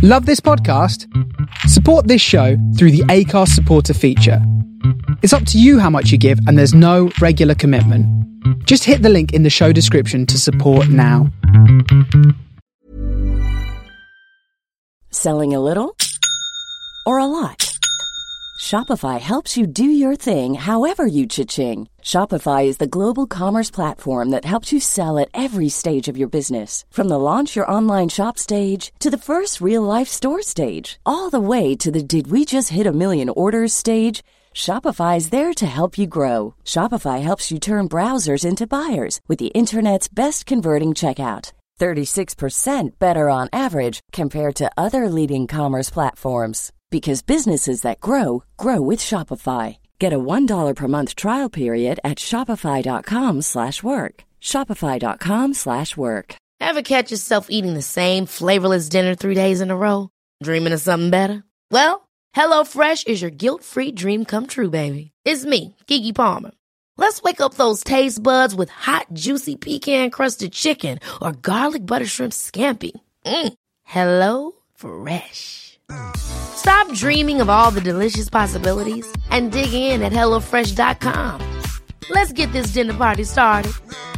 Love this podcast? Support this show through the Acast supporter feature. It's up to you how much you give, and there's no regular commitment. Just hit the link in the show description to support now. Selling a little or a lot? Shopify helps you do your thing however you cha-ching. Shopify is the global commerce platform that helps you sell at every stage of your business. From the launch your online shop stage to the first real-life store stage, all the way to the did we just hit a million orders stage. Shopify is there to help you grow. Shopify helps you turn browsers into buyers with the internet's best converting checkout. 36% better on average compared to other leading commerce platforms. Because businesses that grow, grow with Shopify. Get a $1 per month trial period at shopify.com/work. Shopify.com/work. Ever catch yourself eating the same flavorless dinner 3 days in a row? Dreaming of something better? Well, HelloFresh is your guilt-free dream come true, baby. It's me, Keke Palmer. Let's wake up those taste buds with hot, juicy pecan-crusted chicken or garlic butter shrimp scampi. HelloFresh. Stop dreaming of all the delicious possibilities and dig in at HelloFresh.com. Let's get this dinner party started.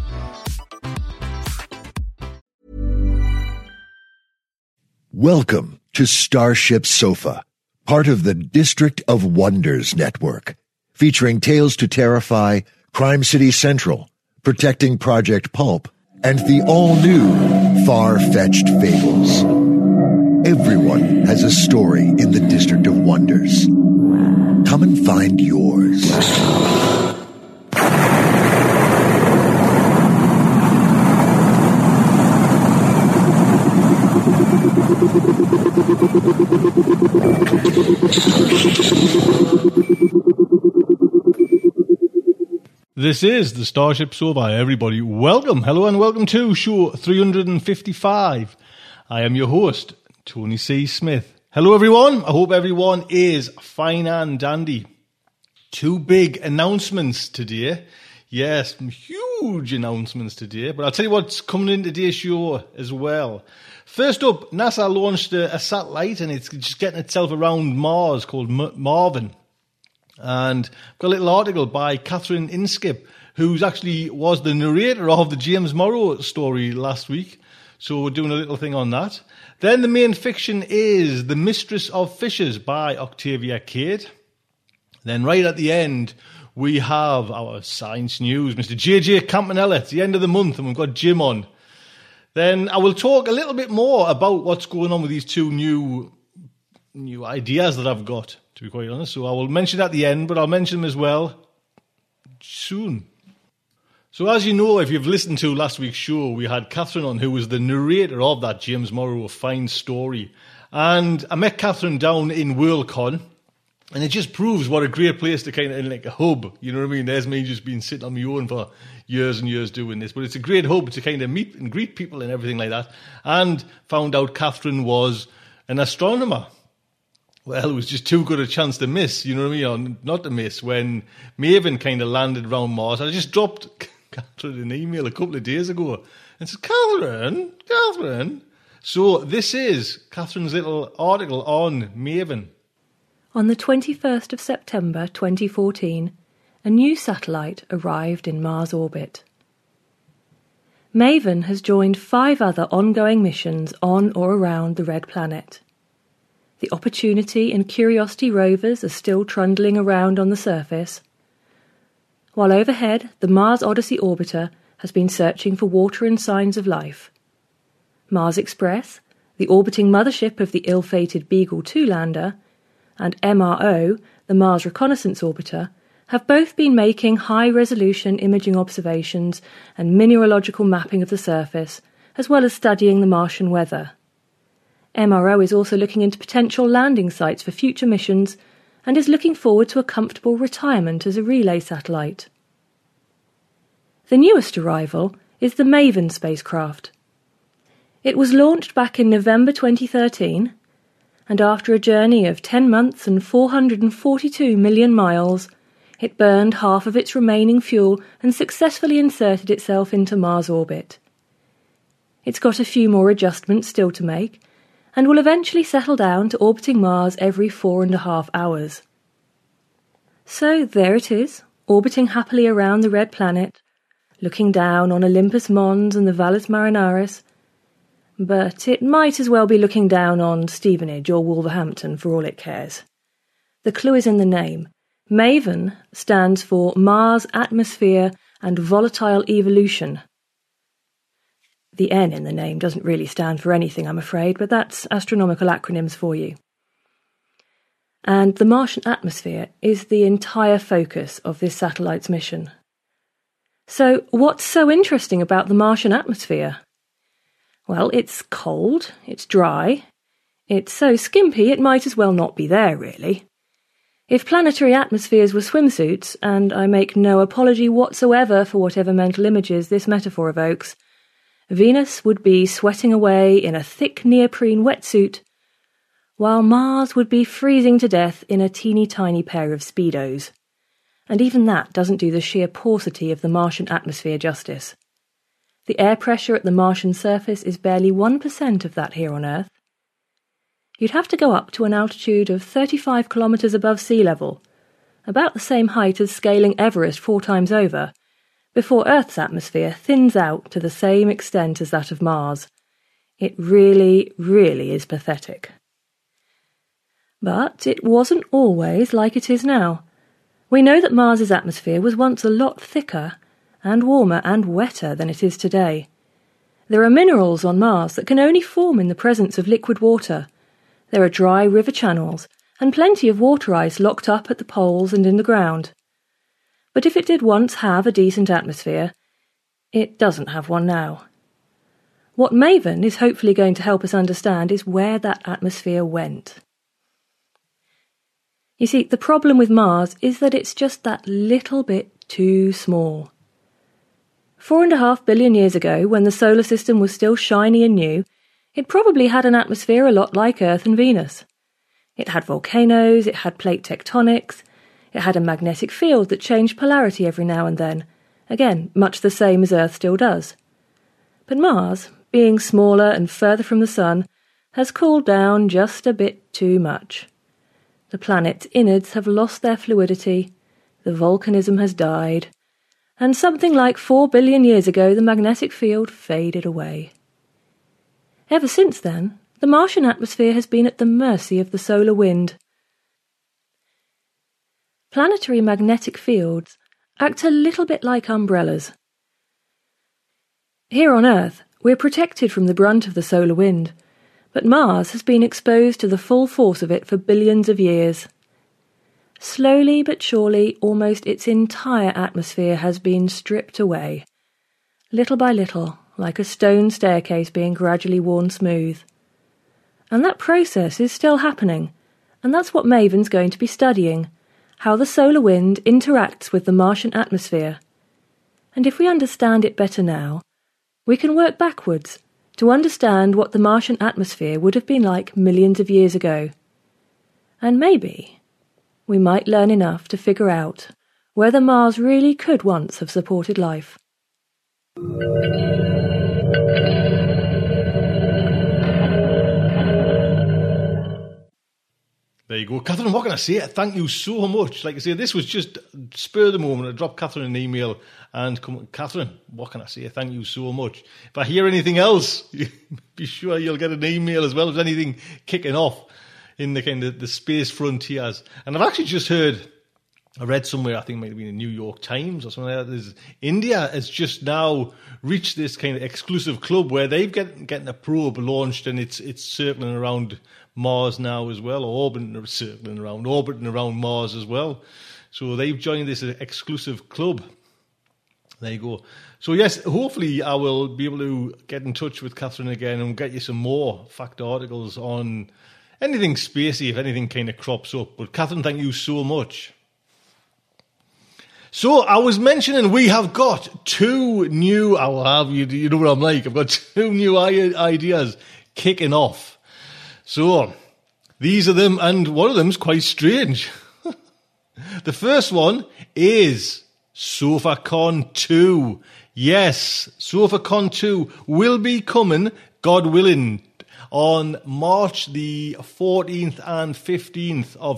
Welcome to Starship Sofa, part of the District of Wonders network, featuring Tales to Terrify, Crime City Central, Protecting Project Pulp, and the all-new Far-Fetched Fables. Everyone has a story in the District of Wonders. Come and find yours. This is the Starship Sofa, everybody. Welcome, hello and welcome to show 355. I am your host, Tony C. Smith. Hello everyone, I hope everyone is fine and dandy. Two big announcements today. Yes, huge announcements today, but I'll tell you what's coming in today's show as well. First up, NASA launched a satellite and it's just getting itself around Mars called Marvin. And I've got a little article by Catherine Inskip, who's actually was the narrator of the James Morrow story last week. So we're doing a little thing on that. Then the main fiction is The Mistress of Fishes by Octavia Cade. Then right at the end, we have our science news, Mr. JJ Campanella. It's the end of the month and we've got Jim on. Then I will talk a little bit more about what's going on with these two new ideas that I've got, to be quite honest. So I will mention at the end, but I'll mention them as well soon. So as you know, if you've listened to last week's show, we had Catherine on, who was the narrator of that James Morrow fine story. And I met Catherine down in Worldcon, and it just proves what a great place to kind of, like a hub, you know what I mean? There's me just been sitting on my own for years and years doing this, but it's a great hub to kind of meet and greet people and everything like that. And found out Catherine was an astronomer. Well, it was just too good a chance to miss, you know what I mean, or not to miss, when Maven kind of landed around Mars. I just dropped Catherine an email a couple of days ago and said, Catherine. So this is Catherine's little article on Maven. On the 21st of September 2014, a new satellite arrived in Mars orbit. Maven has joined 5 other ongoing missions on or around the Red Planet. The Opportunity and Curiosity rovers are still trundling around on the surface, while overhead the Mars Odyssey orbiter has been searching for water and signs of life. Mars Express, the orbiting mothership of the ill-fated Beagle 2 lander, and MRO, the Mars Reconnaissance Orbiter, have both been making high-resolution imaging observations and mineralogical mapping of the surface, as well as studying the Martian weather. MRO is also looking into potential landing sites for future missions and is looking forward to a comfortable retirement as a relay satellite. The newest arrival is the Maven spacecraft. It was launched back in November 2013, and after a journey of 10 months and 442 million miles, it burned half of its remaining fuel and successfully inserted itself into Mars orbit. It's got a few more adjustments still to make, and will eventually settle down to orbiting Mars every 4.5 hours. So there it is, orbiting happily around the red planet, looking down on Olympus Mons and the Valles Marineris, but it might as well be looking down on Stevenage or Wolverhampton for all it cares. The clue is in the name. MAVEN stands for Mars Atmosphere and Volatile Evolution. The N in the name doesn't really stand for anything, I'm afraid, but that's astronomical acronyms for you. And the Martian atmosphere is the entire focus of this satellite's mission. So what's so interesting about the Martian atmosphere? Well, it's cold, it's dry, it's so skimpy it might as well not be there, really. If planetary atmospheres were swimsuits, and I make no apology whatsoever for whatever mental images this metaphor evokes, Venus would be sweating away in a thick neoprene wetsuit, while Mars would be freezing to death in a teeny-tiny pair of Speedos. And even that doesn't do the sheer paucity of the Martian atmosphere justice. The air pressure at the Martian surface is barely 1% of that here on Earth. You'd have to go up to an altitude of 35 kilometres above sea level, about the same height as scaling Everest 4 times over, before Earth's atmosphere thins out to the same extent as that of Mars. It really, really is pathetic. But it wasn't always like it is now. We know that Mars's atmosphere was once a lot thicker and warmer and wetter than it is today. There are minerals on Mars that can only form in the presence of liquid water. There are dry river channels and plenty of water ice locked up at the poles and in the ground. But if it did once have a decent atmosphere, it doesn't have one now. What MAVEN is hopefully going to help us understand is where that atmosphere went. You see, the problem with Mars is that it's just that little bit too small. 4.5 billion years ago, when the solar system was still shiny and new, it probably had an atmosphere a lot like Earth and Venus. It had volcanoes, it had plate tectonics, it had a magnetic field that changed polarity every now and then, again, much the same as Earth still does. But Mars, being smaller and further from the Sun, has cooled down just a bit too much. The planet's innards have lost their fluidity, the volcanism has died, and something like 4 billion years ago the magnetic field faded away. Ever since then, the Martian atmosphere has been at the mercy of the solar wind. Planetary magnetic fields act a little bit like umbrellas. Here on Earth, we're protected from the brunt of the solar wind, but Mars has been exposed to the full force of it for billions of years. Slowly but surely, almost its entire atmosphere has been stripped away, little by little, like a stone staircase being gradually worn smooth. And that process is still happening, and that's what MAVEN's going to be studying, how the solar wind interacts with the Martian atmosphere. And if we understand it better now, we can work backwards to understand what the Martian atmosphere would have been like millions of years ago. And maybe we might learn enough to figure out whether Mars really could once have supported life. There you go. Catherine, what can I say? Thank you so much. Like I say, this was just spur of the moment. I dropped Catherine an email and Catherine, what can I say? Thank you so much. If I hear anything else, be sure you'll get an email as well as anything kicking off in the kind of the space frontiers. And I've actually just heard, I read somewhere, I think it might have been in the New York Times or something like that, India has just now reached this kind of exclusive club where they've getting a probe launched and it's circling around Mars now as well, or orbiting around Mars as well. So they've joined this exclusive club. There you go. So yes, hopefully I will be able to get in touch with Catherine again and get you some more fact articles on anything spacey if anything kind of crops up. But Catherine, thank you so much. So I was mentioning we have got two new, you know what I'm like, I've got two new ideas kicking off. So these are them, and one of them's quite strange. The first one is SofaCon 2. Yes, SofaCon 2 will be coming, God willing, on March the 14th and 15th of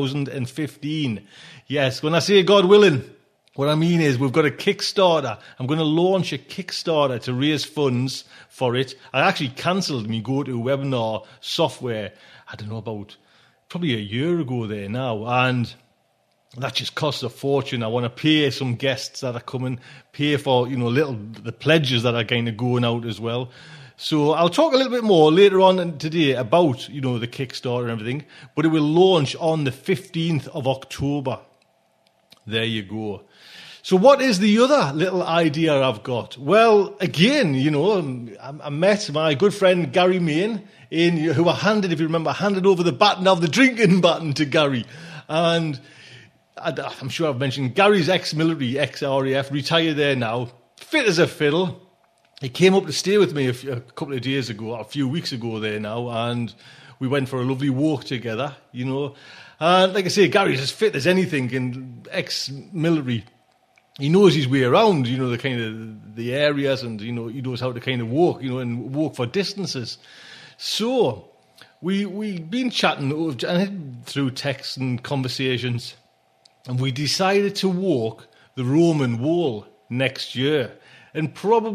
2015. Yes, when I say God willing, what I mean is we've got a Kickstarter. I'm going to launch a Kickstarter to raise funds for it. I actually cancelled my GoToWebinar software, I don't know, about probably a year ago there now, and that just costs a fortune. I want to pay some guests that are coming, pay for, the pledges that are kind of going out as well. So I'll talk a little bit more later on today about, the Kickstarter and everything, but it will launch on the 15th of October. There you go. So what is the other little idea I've got? Well, again, I met my good friend Gary Main, who I handed over the baton of the drinking baton to Gary. And I'm sure I've mentioned Gary's ex-military, ex-RAF, retired there now, fit as a fiddle. He came up to stay with me a couple of days ago, a few weeks ago there now, and we went for a lovely walk together, And like I say, Gary's as fit as anything, and ex-military. He knows his way around, the kind of the areas, and he knows how to kind of walk, and walk for distances. So we've been chatting through texts and conversations, and we decided to walk the Roman Wall next year, and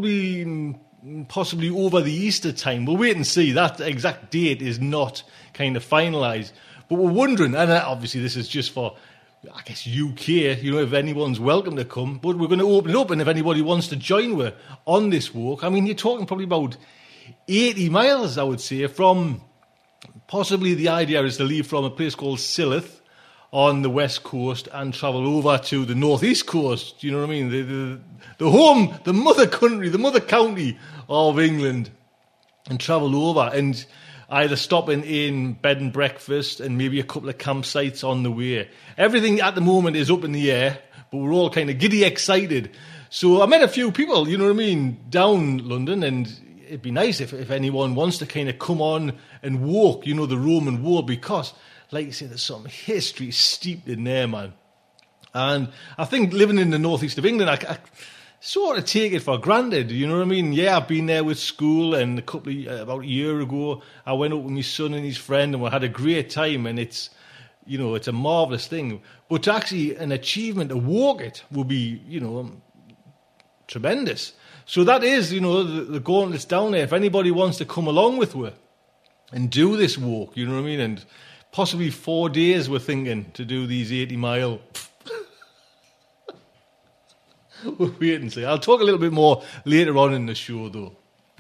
possibly over the Easter time. We'll wait and see. That exact date is not kind of finalised, but we're wondering, and obviously this is just for, I guess, UK, if anyone's welcome to come, but we're going to open it up, and if anybody wants to join with on this walk, I mean, you're talking probably about 80 miles, I would say, from, possibly the idea is to leave from a place called Silloth on the west coast and travel over to the northeast coast, you know what I mean, the home, the mother country, the mother county of England, and travel over and either stopping in bed and breakfast and maybe a couple of campsites on the way. Everything at the moment is up in the air, but we're all kind of giddy excited. So I met a few people, down London, and it'd be nice if anyone wants to kind of come on and walk, the Roman Wall, because, like you say, there's some history steeped in there, man. And I think living in the northeast of England, I sort of take it for granted, you know what I mean? Yeah, I've been there with school, and about a year ago, I went up with my son and his friend, and we had a great time, and it's a marvellous thing. But to actually, an achievement to walk it will be, tremendous. So that is, the gauntlet's down there. If anybody wants to come along with me and do this walk, you know what I mean? And possibly 4 days we're thinking to do these 80-mile... We'll wait and see. I'll talk a little bit more later on in the show, though.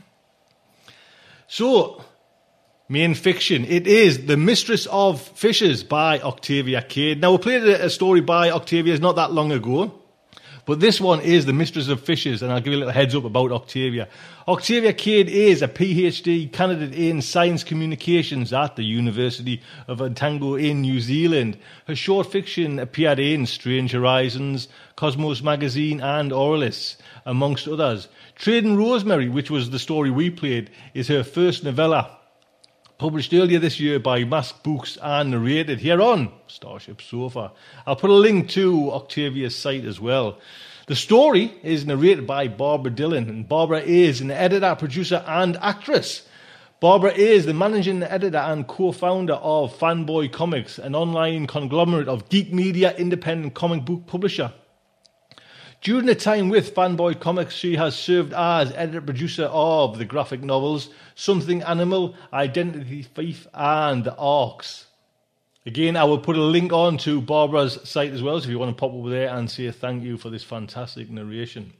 So, main fiction. It is The Mistress of Fishes by Octavia Cade. Now, we played a story by Octavia not that long ago, but this one is The Mistress of Fishes, and I'll give you a little heads up about Octavia. Octavia Cade is a PhD candidate in science communications at the University of Otago in New Zealand. Her short fiction appeared in Strange Horizons, Cosmos Magazine and Aurelius, amongst others. Trading Rosemary, which was the story we played, is her first novella, published earlier this year by Mask Books and narrated here on Starship Sofa. I'll put a link to Octavia's site as well. The story is narrated by Barbara Dillon, and Barbara is an editor, producer and actress. Barbara is the managing editor and co-founder of Fanboy Comics, an online conglomerate of geek media independent comic book publisher. During her time with Fanboy Comics, she has served as editor-producer of the graphic novels Something Animal, Identity Thief and The Arcs. Again, I will put a link on to Barbara's site as well, so if you want to pop over there and say thank you for this fantastic narration.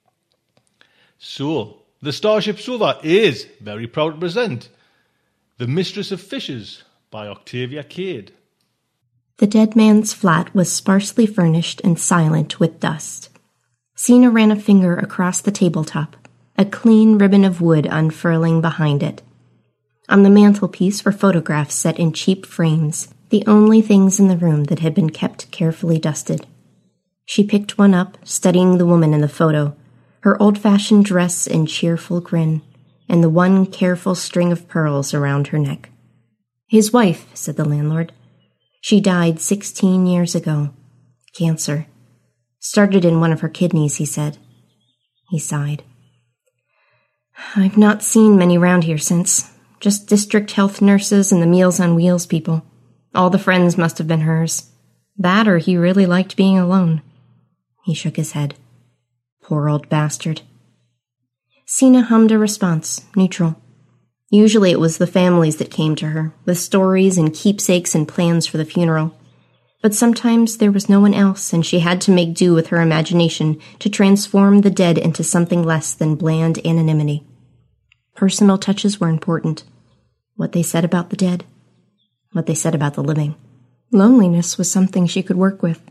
So, the Starship Sofa is very proud to present The Mistress of Fishes by Octavia Cade. The dead man's flat was sparsely furnished and silent with dust. Sina ran a finger across the tabletop, a clean ribbon of wood unfurling behind it. On the mantelpiece were photographs set in cheap frames, the only things in the room that had been kept carefully dusted. She picked one up, studying the woman in the photo, her old-fashioned dress and cheerful grin, and the one careful string of pearls around her neck. "His wife," said the landlord. "She died 16 years ago. Cancer. Started in one of her kidneys," he said. He sighed. "I've not seen many round here since. Just district health nurses and the Meals on Wheels people. All the friends must have been hers. That or he really liked being alone. He shook his head. Poor old bastard. Sina hummed a response, neutral. Usually it was the families that came to her, with stories and keepsakes and plans for the funeral. But sometimes there was no one else, and she had to make do with her imagination to transform the dead into something less than bland anonymity. Personal touches were important. What they said about the dead, what they said about the living. Loneliness was something she could work with.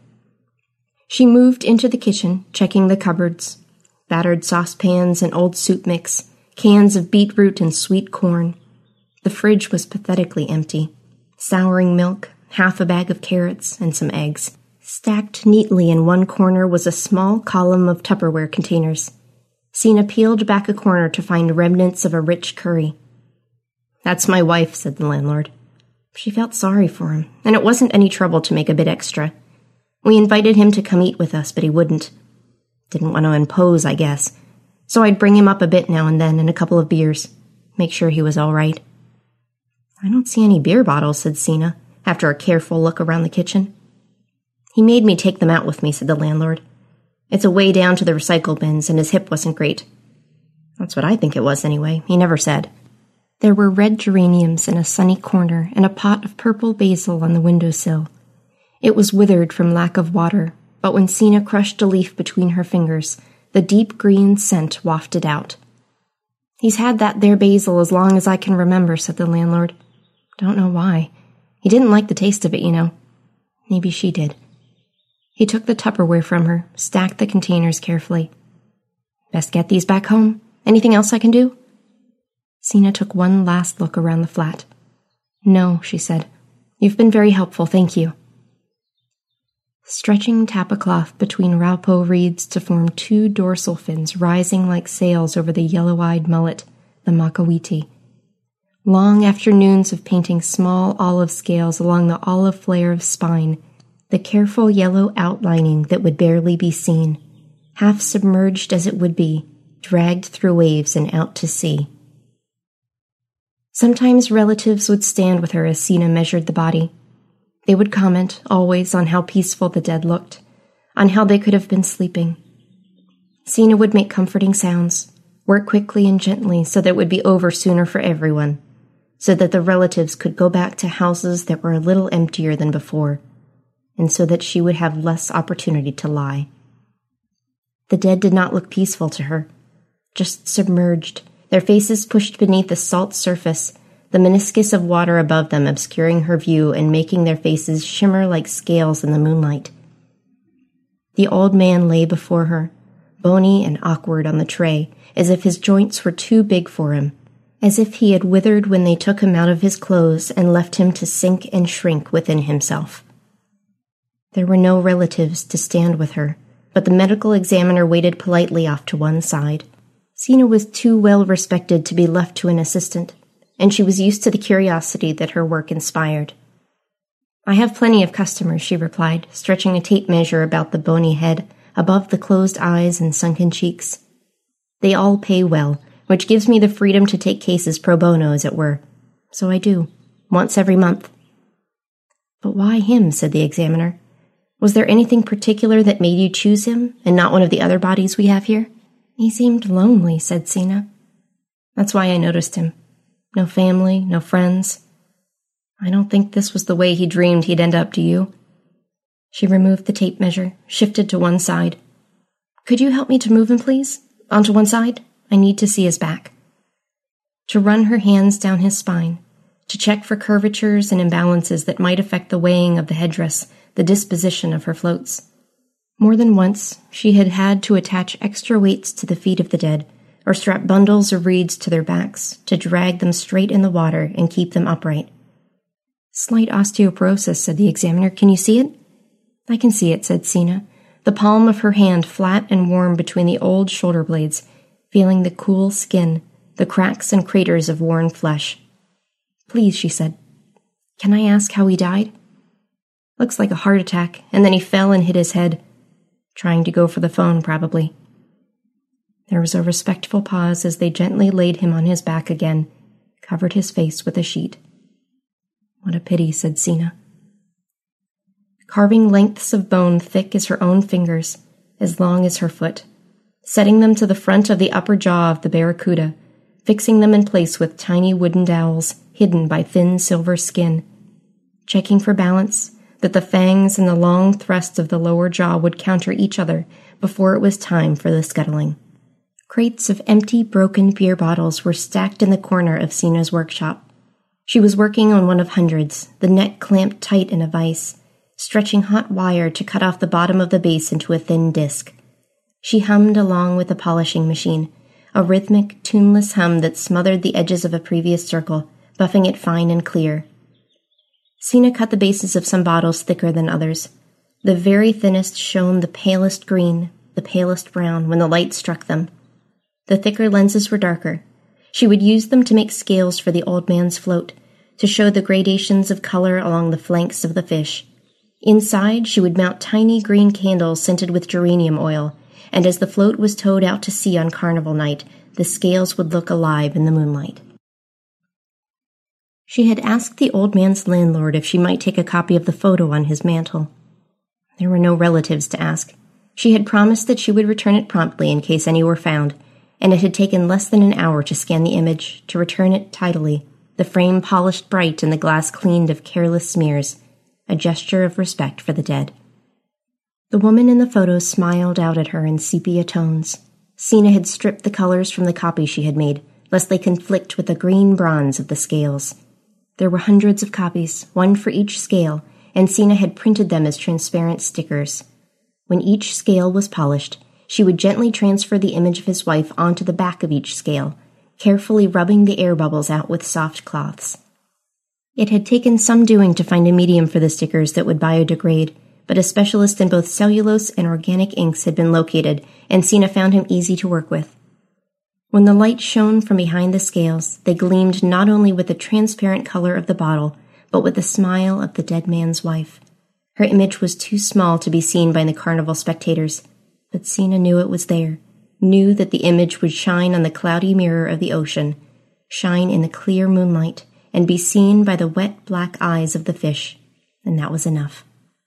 She moved into the kitchen, checking the cupboards. Battered saucepans and old soup mix, cans of beetroot and sweet corn. The fridge was pathetically empty. Souring milk, half a bag of carrots, and some eggs. Stacked neatly in one corner was a small column of Tupperware containers. Sina peeled back a corner to find remnants of a rich curry. "That's my wife," said the landlord. She felt sorry for him, and it wasn't any trouble to make a bit extra. We invited him to come eat with us, but he wouldn't. Didn't want to impose, I guess. So I'd bring him up a bit now and then and a couple of beers. Make sure he was all right. "I don't see any beer bottles," said Sina, after a careful look around the kitchen. "He made me take them out with me," said the landlord. "It's a way down to the recycle bins, and his hip wasn't great." "That's what I think it was, anyway. He never said." There were red geraniums in a sunny corner and a pot of purple basil on the windowsill. It was withered from lack of water, but when Sina crushed a leaf between her fingers, the deep green scent wafted out. "He's had that there basil as long as I can remember," said the landlord. "Don't know why. He didn't like the taste of it, you know. Maybe she did." He took the Tupperware from her, stacked the containers carefully. "Best get these back home. Anything else I can do?" Sina took one last look around the flat. "No," she said. "You've been very helpful, thank you." Stretching tapa-cloth between Raupo reeds to form two dorsal fins rising like sails over the yellow-eyed mullet, the Makawiti. Long afternoons of painting small olive scales along the olive flare of spine, the careful yellow outlining that would barely be seen, half submerged as it would be, dragged through waves and out to sea. Sometimes relatives would stand with her as Sina measured the body. They would comment, always, on how peaceful the dead looked, on how they could have been sleeping. Sina would make comforting sounds, work quickly and gently so that it would be over sooner for everyone, so that the relatives could go back to houses that were a little emptier than before, and so that she would have less opportunity to lie. The dead did not look peaceful to her, just submerged, their faces pushed beneath the salt surface, the meniscus of water above them obscuring her view and making their faces shimmer like scales in the moonlight. The old man lay before her, bony and awkward on the tray, as if his joints were too big for him, as if he had withered when they took him out of his clothes and left him to sink and shrink within himself. There were no relatives to stand with her, but the medical examiner waited politely off to one side. Sina was too well respected to be left to an assistant, and she was used to the curiosity that her work inspired. "I have plenty of customers," she replied, stretching a tape measure about the bony head, above the closed eyes and sunken cheeks. "They all pay well, which gives me the freedom to take cases pro bono, as it were. So I do, once every month." "But why him?" said the examiner. "Was there anything particular that made you choose him, and not one of the other bodies we have here?" "He seemed lonely," said Sina. "That's why I noticed him. No family, no friends. I don't think this was the way he dreamed he'd end up, do you?" She removed the tape measure, shifted to one side. "Could you help me to move him, please? Onto one side? I need to see his back." To run her hands down his spine, to check for curvatures and imbalances that might affect the weighing of the headdress, the disposition of her floats. More than once, she had had to attach extra weights to the feet of the dead, or strap bundles of reeds to their backs to drag them straight in the water and keep them upright. "Slight osteoporosis," said the examiner. "Can you see it?" "I can see it," said Sina, the palm of her hand flat and warm between the old shoulder blades, feeling the cool skin, the cracks and craters of worn flesh. "Please," she said, "can I ask how he died?" "Looks like a heart attack, and then he fell and hit his head. Trying to go for the phone, probably." There was a respectful pause as they gently laid him on his back again, covered his face with a sheet. "What a pity," said Sina. Carving lengths of bone thick as her own fingers, as long as her foot, setting them to the front of the upper jaw of the barracuda, fixing them in place with tiny wooden dowels hidden by thin silver skin, checking for balance, that the fangs and the long thrusts of the lower jaw would counter each other before it was time for the scuttling. Crates of empty, broken beer bottles were stacked in the corner of Sina's workshop. She was working on one of hundreds, the neck clamped tight in a vise, stretching hot wire to cut off the bottom of the base into a thin disc. She hummed along with the polishing machine, a rhythmic, tuneless hum that smothered the edges of a previous circle, buffing it fine and clear. Sina cut the bases of some bottles thicker than others. The very thinnest shone the palest green, the palest brown, when the light struck them. The thicker lenses were darker. She would use them to make scales for the old man's float, to show the gradations of color along the flanks of the fish. Inside, she would mount tiny green candles scented with geranium oil, and as the float was towed out to sea on carnival night, the scales would look alive in the moonlight. She had asked the old man's landlord if she might take a copy of the photo on his mantel. There were no relatives to ask. She had promised that she would return it promptly in case any were found, and it had taken less than an hour to scan the image, to return it tidily, the frame polished bright and the glass cleaned of careless smears, a gesture of respect for the dead. The woman in the photo smiled out at her in sepia tones. Sina had stripped the colors from the copy she had made, lest they conflict with the green bronze of the scales. There were hundreds of copies, one for each scale, and Sina had printed them as transparent stickers. When each scale was polished, she would gently transfer the image of his wife onto the back of each scale, carefully rubbing the air bubbles out with soft cloths. It had taken some doing to find a medium for the stickers that would biodegrade, but a specialist in both cellulose and organic inks had been located, and Sina found him easy to work with. When the light shone from behind the scales, they gleamed not only with the transparent color of the bottle, but with the smile of the dead man's wife. Her image was too small to be seen by the carnival spectators, but Sina knew it was there, knew that the image would shine on the cloudy mirror of the ocean, shine in the clear moonlight, and be seen by the wet black eyes of the fish, and that was enough.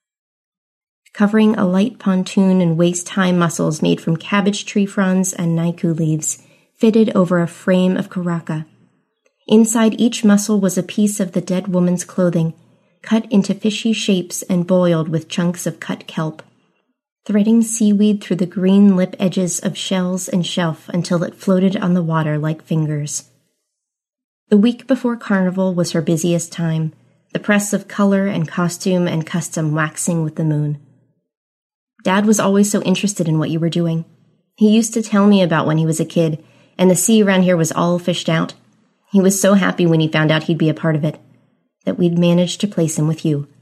Covering a light pontoon and waist-high mussels made from cabbage tree fronds and naiku leaves, fitted over a frame of caraca. Inside each mussel was a piece of the dead woman's clothing, cut into fishy shapes and boiled with chunks of cut kelp, threading seaweed through the green lip edges of shells and shelf until it floated on the water like fingers. The week before Carnival was her busiest time, the press of color and costume and custom waxing with the moon. Dad was always so interested in what you were doing. He used to tell me about when he was a kid, and the sea around here was all fished out. He was so happy when he found out he'd be a part of it, that we'd managed to place him with you.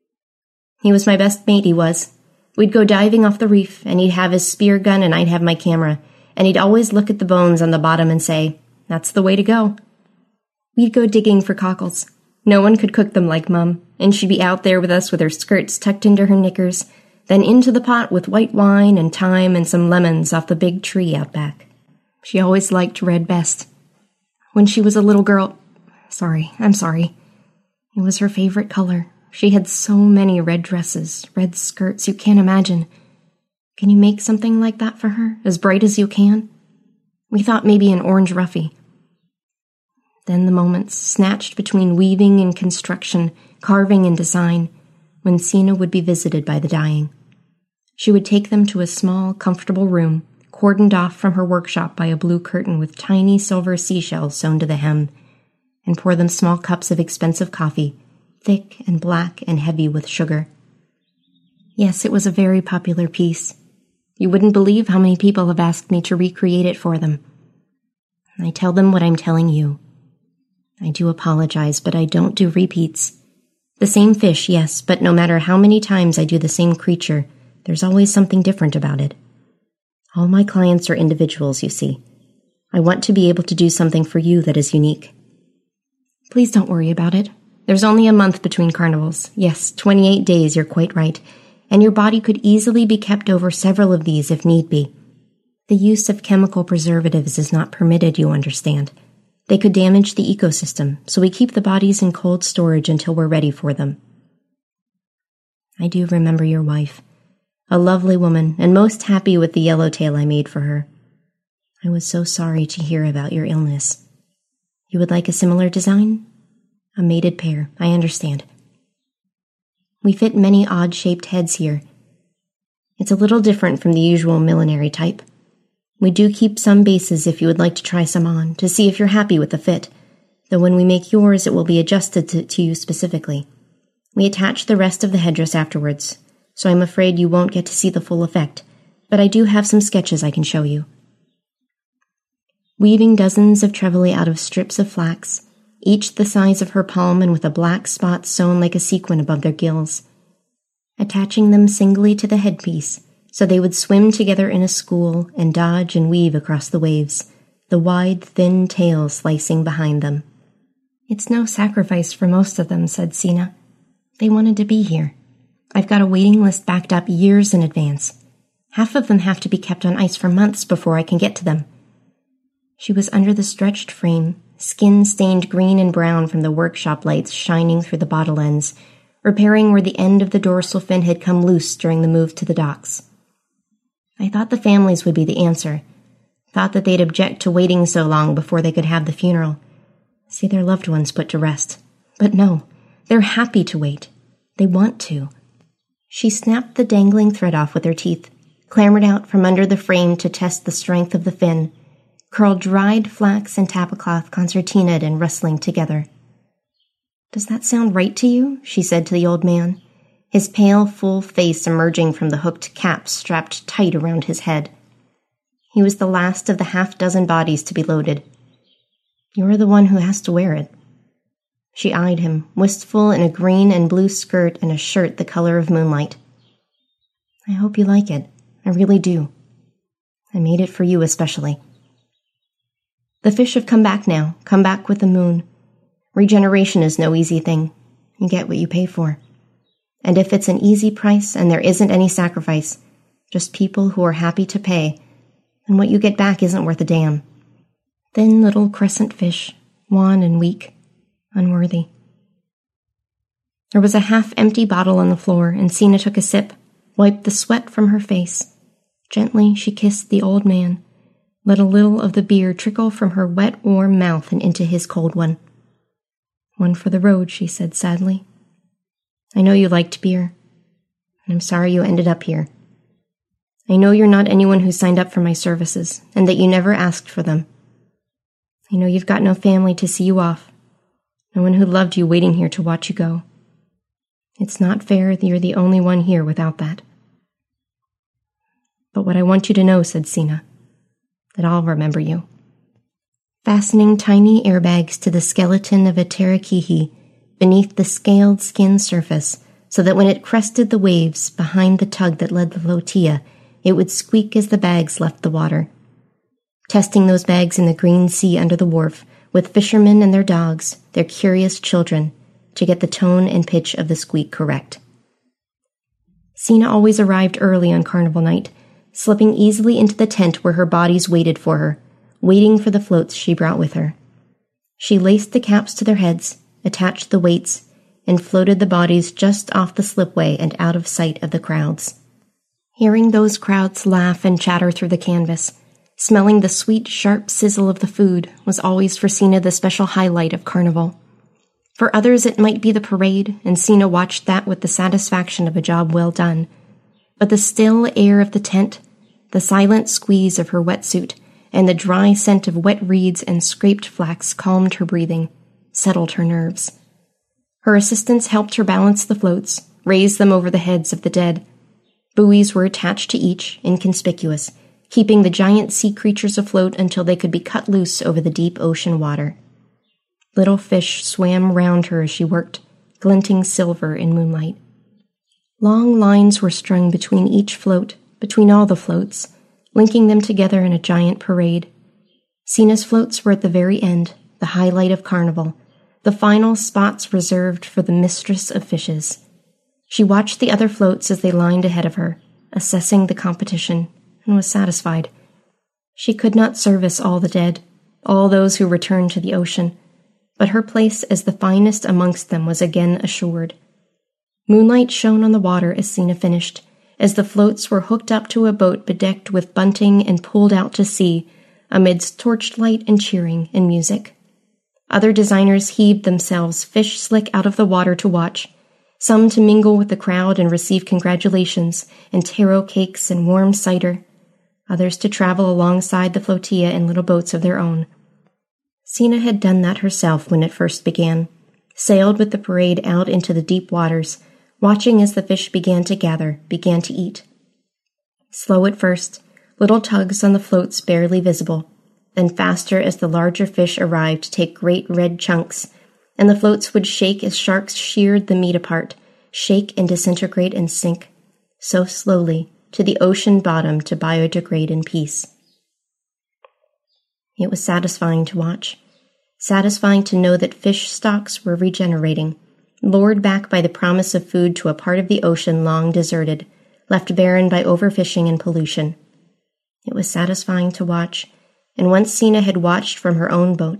He was my best mate, he was. We'd go diving off the reef, and he'd have his spear gun and I'd have my camera, and he'd always look at the bones on the bottom and say, "That's the way to go." We'd go digging for cockles. No one could cook them like Mum, and she'd be out there with us with her skirts tucked into her knickers, then into the pot with white wine and thyme and some lemons off the big tree out back. She always liked red best. When she was a little girl... I'm sorry. It was her favorite color. She had so many red dresses, red skirts, you can't imagine. Can you make something like that for her, as bright as you can? We thought maybe an orange ruffy. Then the moments, snatched between weaving and construction, carving and design, when Sina would be visited by the dying. She would take them to a small, comfortable room, cordoned off from her workshop by a blue curtain with tiny silver seashells sewn to the hem, and pour them small cups of expensive coffee, thick and black and heavy with sugar. Yes, it was a very popular piece. You wouldn't believe how many people have asked me to recreate it for them. I tell them what I'm telling you. I do apologize, but I don't do repeats. The same fish, yes, but no matter how many times I do the same creature, there's always something different about it. All my clients are individuals, you see. I want to be able to do something for you that is unique. Please don't worry about it. There's only a month between carnivals. Yes, 28 days, you're quite right. And your body could easily be kept over several of these if need be. The use of chemical preservatives is not permitted, you understand. They could damage the ecosystem, so we keep the bodies in cold storage until we're ready for them. I do remember your wife, a lovely woman, and most happy with the yellowtail I made for her. I was so sorry to hear about your illness. You would like a similar design? A mated pair, I understand. We fit many odd-shaped heads here. It's a little different from the usual millinery type. We do keep some bases if you would like to try some on, to see if you're happy with the fit, though when we make yours it will be adjusted to you specifically. We attach the rest of the headdress afterwards, so I'm afraid you won't get to see the full effect, but I do have some sketches I can show you. Weaving dozens of trevally out of strips of flax, each the size of her palm and with a black spot sewn like a sequin above their gills. Attaching them singly to the headpiece, so they would swim together in a school and dodge and weave across the waves, the wide, thin tail slicing behind them. It's no sacrifice for most of them, said Sina. They wanted to be here. I've got a waiting list backed up years in advance. Half of them have to be kept on ice for months before I can get to them. She was under the stretched frame, skin stained green and brown from the workshop lights shining through the bottle ends, repairing where the end of the dorsal fin had come loose during the move to the docks. I thought the families would be the answer, thought that they'd object to waiting so long before they could have the funeral, see their loved ones put to rest. But no, they're happy to wait. They want to. She snapped the dangling thread off with her teeth, clambered out from under the frame to test the strength of the fin, curled dried flax and tablecloth concertinaed and rustling together. Does that sound right to you? She said to the old man, his pale, full face emerging from the hooked cap strapped tight around his head. He was the last of the half-dozen bodies to be loaded. You're the one who has to wear it. She eyed him, wistful in a green and blue skirt and a shirt the color of moonlight. I hope you like it. I really do. I made it for you especially. The fish have come back now, come back with the moon. Regeneration is no easy thing. You get what you pay for. And if it's an easy price and there isn't any sacrifice, just people who are happy to pay, then what you get back isn't worth a damn. Thin little crescent fish, wan and weak, unworthy. There was a half-empty bottle on the floor, and Sina took a sip, wiped the sweat from her face. Gently she kissed the old man, let a little of the beer trickle from her wet, warm mouth and into his cold one. One for the road, she said sadly. I know you liked beer, and I'm sorry you ended up here. I know you're not anyone who signed up for my services, and that you never asked for them. I know you've got no family to see you off, no one who loved you waiting here to watch you go. It's not fair that you're the only one here without that. But what I want you to know, said Sina, that I'll remember you. Fastening tiny airbags to the skeleton of a tarakihi beneath the scaled skin surface, so that when it crested the waves behind the tug that led the flotilla, it would squeak as the bags left the water. Testing those bags in the green sea under the wharf, with fishermen and their dogs, their curious children, to get the tone and pitch of the squeak correct. Sina always arrived early on carnival night, slipping easily into the tent where her bodies waited for her, waiting for the floats she brought with her. She laced the caps to their heads, attached the weights, and floated the bodies just off the slipway and out of sight of the crowds. Hearing those crowds laugh and chatter through the canvas, smelling the sweet, sharp sizzle of the food was always for Sina the special highlight of carnival. For others it might be the parade, and Sina watched that with the satisfaction of a job well done. But the still air of the tent, the silent squeeze of her wetsuit, and the dry scent of wet reeds and scraped flax calmed her breathing, settled her nerves. Her assistants helped her balance the floats, raise them over the heads of the dead. Buoys were attached to each, inconspicuous, keeping the giant sea creatures afloat until they could be cut loose over the deep ocean water. Little fish swam round her as she worked, glinting silver in moonlight. Long lines were strung between each float, between all the floats, linking them together in a giant parade. Sina's floats were at the very end, the highlight of carnival, the final spots reserved for the mistress of fishes. She watched the other floats as they lined ahead of her, assessing the competition, and was satisfied. She could not service all the dead, all those who returned to the ocean, but her place as the finest amongst them was again assured. Moonlight shone on the water as Sina finished, as the floats were hooked up to a boat bedecked with bunting and pulled out to sea, amidst torchlight and cheering and music. Other designers heaved themselves fish slick out of the water to watch, some to mingle with the crowd and receive congratulations and taro cakes and warm cider, others to travel alongside the flotilla in little boats of their own. Sina had done that herself when it first began, sailed with the parade out into the deep waters, watching as the fish began to gather, began to eat. Slow at first, little tugs on the floats barely visible, then faster as the larger fish arrived to take great red chunks, and the floats would shake as sharks sheared the meat apart, shake and disintegrate and sink, so slowly, to the ocean bottom to biodegrade in peace. It was satisfying to watch, satisfying to know that fish stocks were regenerating, lured back by the promise of food to a part of the ocean long deserted, left barren by overfishing and pollution. It was satisfying to watch, and once Sina had watched from her own boat.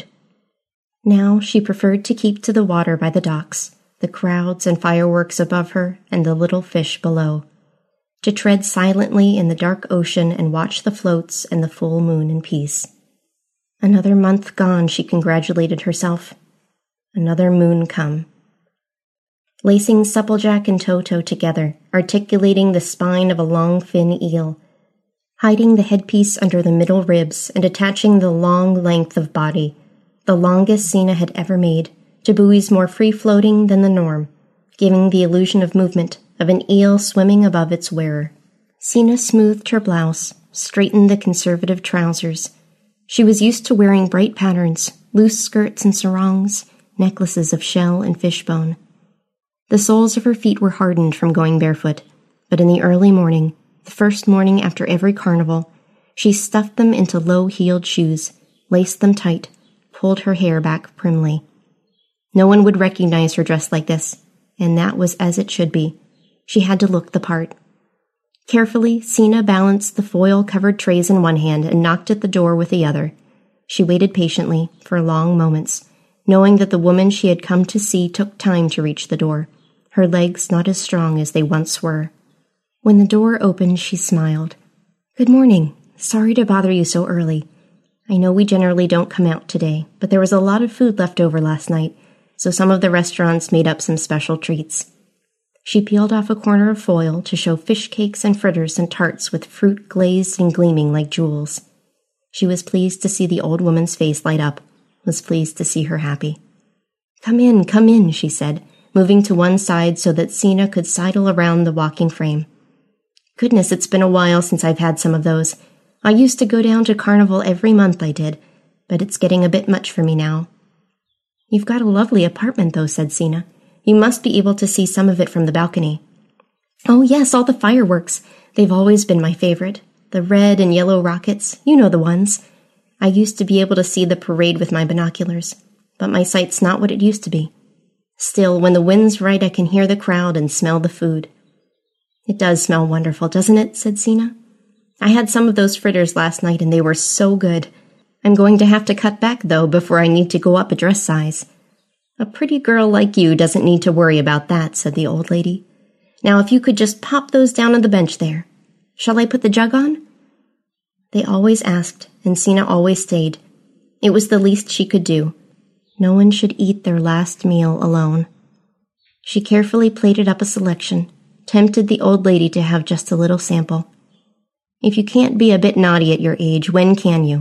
Now she preferred to keep to the water by the docks, the crowds and fireworks above her and the little fish below, to tread silently in the dark ocean and watch the floats and the full moon in peace. Another month gone, she congratulated herself. Another moon come. Lacing Supplejack and Toto together, articulating the spine of a long fin eel, hiding the headpiece under the middle ribs and attaching the long length of body, the longest Sina had ever made, to buoys more free-floating than the norm, giving the illusion of movement of an eel swimming above its wearer. Sina smoothed her blouse, straightened the conservative trousers. She was used to wearing bright patterns, loose skirts and sarongs, necklaces of shell and fishbone. The soles of her feet were hardened from going barefoot, but in the early morning, the first morning after every carnival, she stuffed them into low-heeled shoes, laced them tight, pulled her hair back primly. No one would recognize her dressed like this, and that was as it should be. She had to look the part. Carefully, Sina balanced the foil-covered trays in one hand and knocked at the door with the other. She waited patiently, for long moments, knowing that the woman she had come to see took time to reach the door, her legs not as strong as they once were. When the door opened, she smiled. "Good morning. Sorry to bother you so early. I know we generally don't come out today, but there was a lot of food left over last night, so some of the restaurants made up some special treats." She peeled off a corner of foil to show fish cakes and fritters and tarts with fruit glazed and gleaming like jewels. She was pleased to see the old woman's face light up, was pleased to see her happy. Come in, she said, moving to one side so that Sina could sidle around the walking frame. "Goodness, it's been a while since I've had some of those. I used to go down to Carnival every month, I did, but it's getting a bit much for me now." "You've got a lovely apartment, though," said Sina. "You must be able to see some of it from the balcony." "Oh, yes, all the fireworks. They've always been my favorite. The red and yellow rockets, you know the ones. I used to be able to see the parade with my binoculars, but my sight's not what it used to be. Still, when the wind's right, I can hear the crowd and smell the food." "It does smell wonderful, doesn't it?" said Sina. "I had some of those fritters last night, and they were so good. I'm going to have to cut back, though, before I need to go up a dress size." "A pretty girl like you doesn't need to worry about that," said the old lady. "Now, if you could just pop those down on the bench there. Shall I put the jug on?" They always asked, and Sina always stayed. It was the least she could do. No one should eat their last meal alone. She carefully plated up a selection, tempted the old lady to have just a little sample. If you can't be a bit naughty at your age, when can you?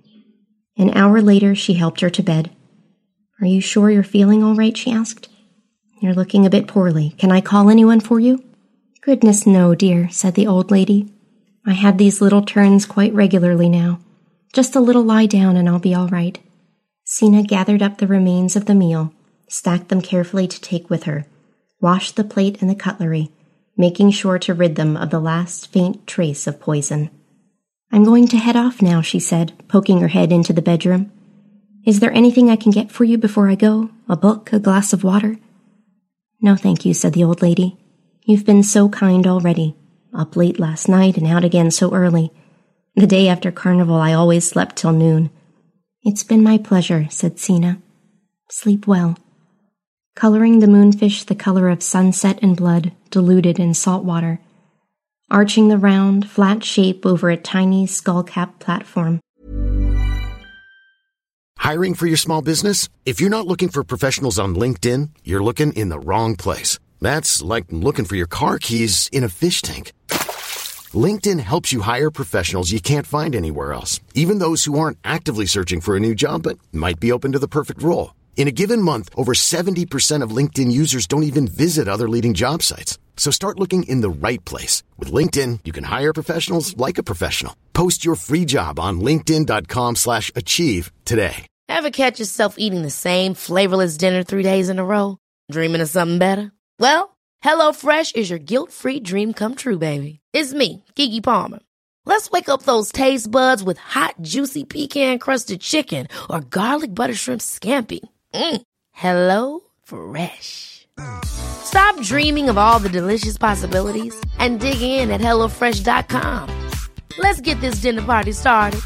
An hour later, she helped her to bed. "Are you sure you're feeling all right?" she asked. "You're looking a bit poorly. Can I call anyone for you?" "Goodness, no, dear," said the old lady. "I have these little turns quite regularly now. Just a little lie down and I'll be all right." Sina gathered up the remains of the meal, stacked them carefully to take with her, washed the plate and the cutlery, making sure to rid them of the last faint trace of poison. "I'm going to head off now," she said, poking her head into the bedroom. "Is there anything I can get for you before I go? A book, a glass of water?" "No, thank you," said the old lady. "You've been so kind already. Up late last night and out again so early. The day after Carnival I always slept till noon. "It's been my pleasure," said Sina. "Sleep well." Coloring the moonfish the color of sunset and blood diluted in salt water, arching the round, flat shape over a tiny skull-capped platform. Hiring for your small business? If you're not looking for professionals on LinkedIn, you're looking in the wrong place. That's like looking for your car keys in a fish tank. LinkedIn helps you hire professionals you can't find anywhere else, even those who aren't actively searching for a new job but might be open to the perfect role. In a given month, over 70% of LinkedIn users don't even visit other leading job sites. So start looking in the right place. With LinkedIn, you can hire professionals like a professional. Post your free job on linkedin.com/achieve today. Ever catch yourself eating the same flavorless dinner 3 days in a row? Dreaming of something better? Well, HelloFresh is your guilt-free dream come true, baby. It's me, Keke Palmer. Let's wake up those taste buds with hot, juicy pecan-crusted chicken or garlic butter shrimp scampi. Hello Fresh. Stop dreaming of all the delicious possibilities and dig in at HelloFresh.com. Let's get this dinner party started.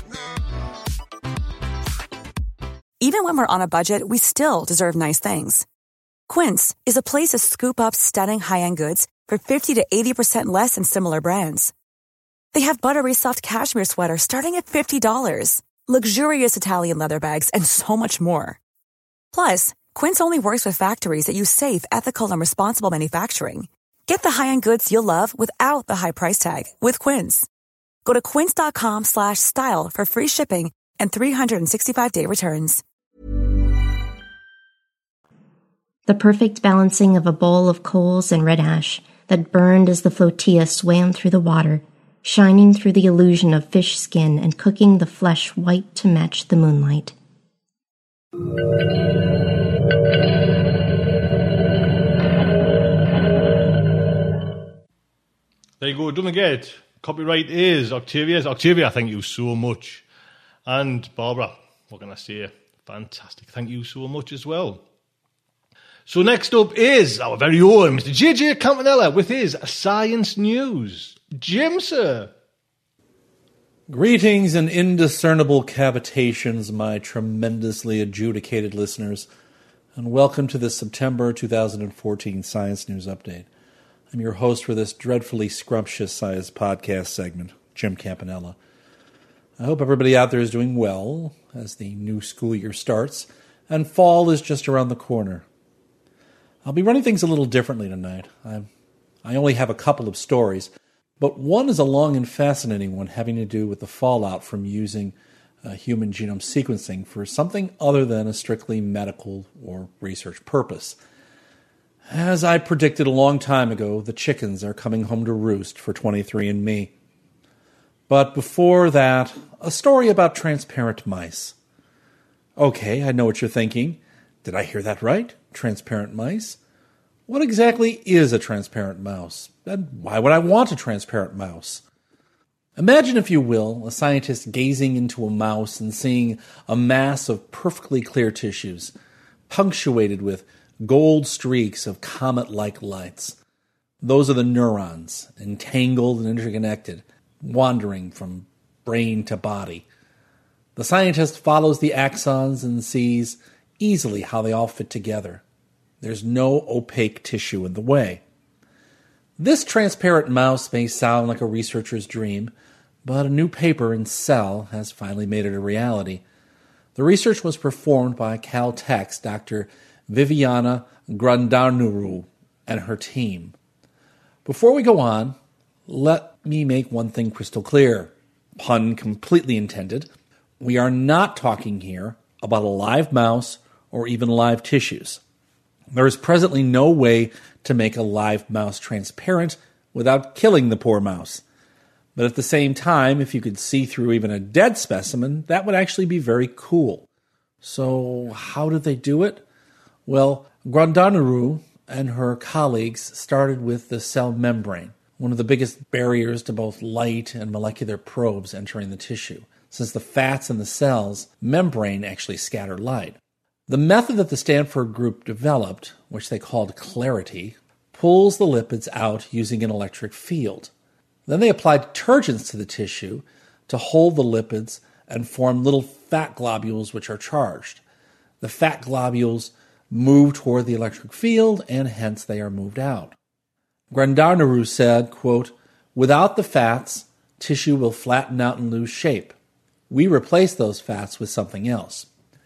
Even when we're on a budget, we still deserve nice things. Quince is a place to scoop up stunning high-end goods for 50 to 80% less than similar brands. They have buttery soft cashmere sweaters starting at $50, luxurious Italian leather bags, and so much more. Plus, Quince only works with factories that use safe, ethical, and responsible manufacturing. Get the high-end goods you'll love without the high price tag with Quince. Go to quince.com/style for free shipping and 365-day returns. The perfect balancing of a bowl of coals and red ash that burned as the flotilla swam through the water, shining through the illusion of fish skin and cooking the flesh white to match the moonlight. There you go, don't forget, copyright is Octavia's. Octavia, thank you so much. And Barbara, what can I say? Fantastic, thank you so much as well. So next up is our very own Mr. JJ Campanella with his Science News. Jim, sir. Greetings and indiscernible cavitations, my tremendously adjudicated listeners, and welcome to the September 2014 Science News Update. I'm your host for this dreadfully scrumptious science podcast segment, Jim Campanella. I hope everybody out there is doing well as the new school year starts, and fall is just around the corner. I'll be running things a little differently tonight. I only have a couple of stories, but one is a long and fascinating one having to do with the fallout from using human genome sequencing for something other than a strictly medical or research purpose. As I predicted a long time ago, the chickens are coming home to roost for 23andMe. But before that, a story about transparent mice. Okay, I know what you're thinking. Did I hear that right? Transparent mice? What exactly is a transparent mouse? And why would I want a transparent mouse? Imagine, if you will, a scientist gazing into a mouse and seeing a mass of perfectly clear tissues, punctuated with gold streaks of comet-like lights. Those are the neurons, entangled and interconnected, wandering from brain to body. The scientist follows the axons and sees easily how they all fit together. There's no opaque tissue in the way. This transparent mouse may sound like a researcher's dream, but a new paper in Cell has finally made it a reality. The research was performed by Caltech's Dr. Viviana Grandarnuru and her team. Before we go on, let me make one thing crystal clear. Pun completely intended. We are not talking here about a live mouse or even live tissues. There is presently no way to make a live mouse transparent without killing the poor mouse. But at the same time, if you could see through even a dead specimen, that would actually be very cool. So how did they do it? Well, Grandarnuru and her colleagues started with the cell membrane, one of the biggest barriers to both light and molecular probes entering the tissue, since the fats in the cell's membrane actually scatter light. The method that the Stanford group developed, which they called Clarity, pulls the lipids out using an electric field. Then they apply detergents to the tissue to hold the lipids and form little fat globules which are charged. The fat globules move toward the electric field, and hence they are moved out. Grandarnaru said, quote, "Without the fats, tissue will flatten out and lose shape. We replace those fats with something else."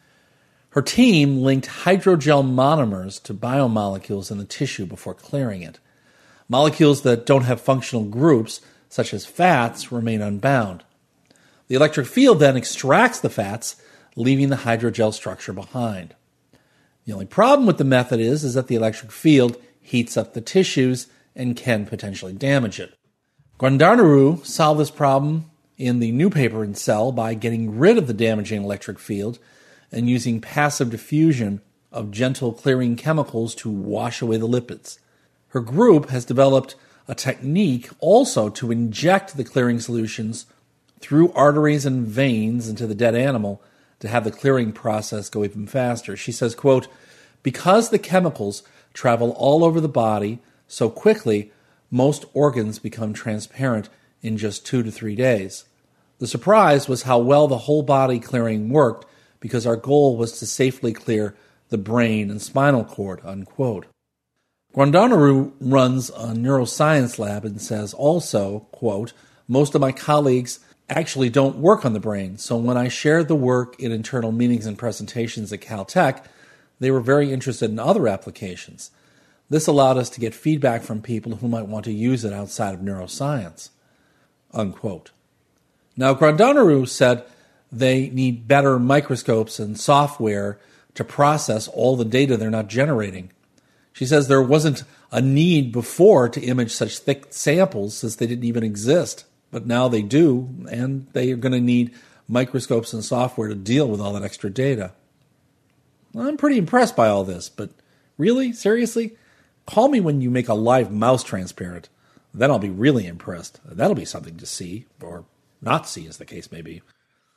Her team linked hydrogel monomers to biomolecules in the tissue before clearing it. Molecules that don't have functional groups, such as fats, remain unbound. The electric field then extracts the fats, leaving the hydrogel structure behind. The only problem with the method is that the electric field heats up the tissues and can potentially damage it. Grandarnaru solved this problem in the new paper in Cell by getting rid of the damaging electric field and using passive diffusion of gentle clearing chemicals to wash away the lipids. Her group has developed a technique also to inject the clearing solutions through arteries and veins into the dead animal to have the clearing process go even faster. She says, quote, "Because the chemicals travel all over the body so quickly, most organs become transparent in just 2 to 3 days. The surprise was how well the whole body clearing worked because our goal was to safely clear the brain and spinal cord," unquote. Grandarnaru runs a neuroscience lab and says also, quote, "Most of my colleagues actually don't work on the brain, so when I shared the work in internal meetings and presentations at Caltech, they were very interested in other applications. This allowed us to get feedback from people who might want to use it outside of neuroscience," unquote. Now, Grandarnaru said they need better microscopes and software to process all the data they're not generating. She says there wasn't a need before to image such thick samples since they didn't even exist, but now they do, and they are going to need microscopes and software to deal with all that extra data. Well, I'm pretty impressed by all this, but really? Seriously? Call me when you make a live mouse transparent. Then I'll be really impressed. That'll be something to see, or not see, as the case may be.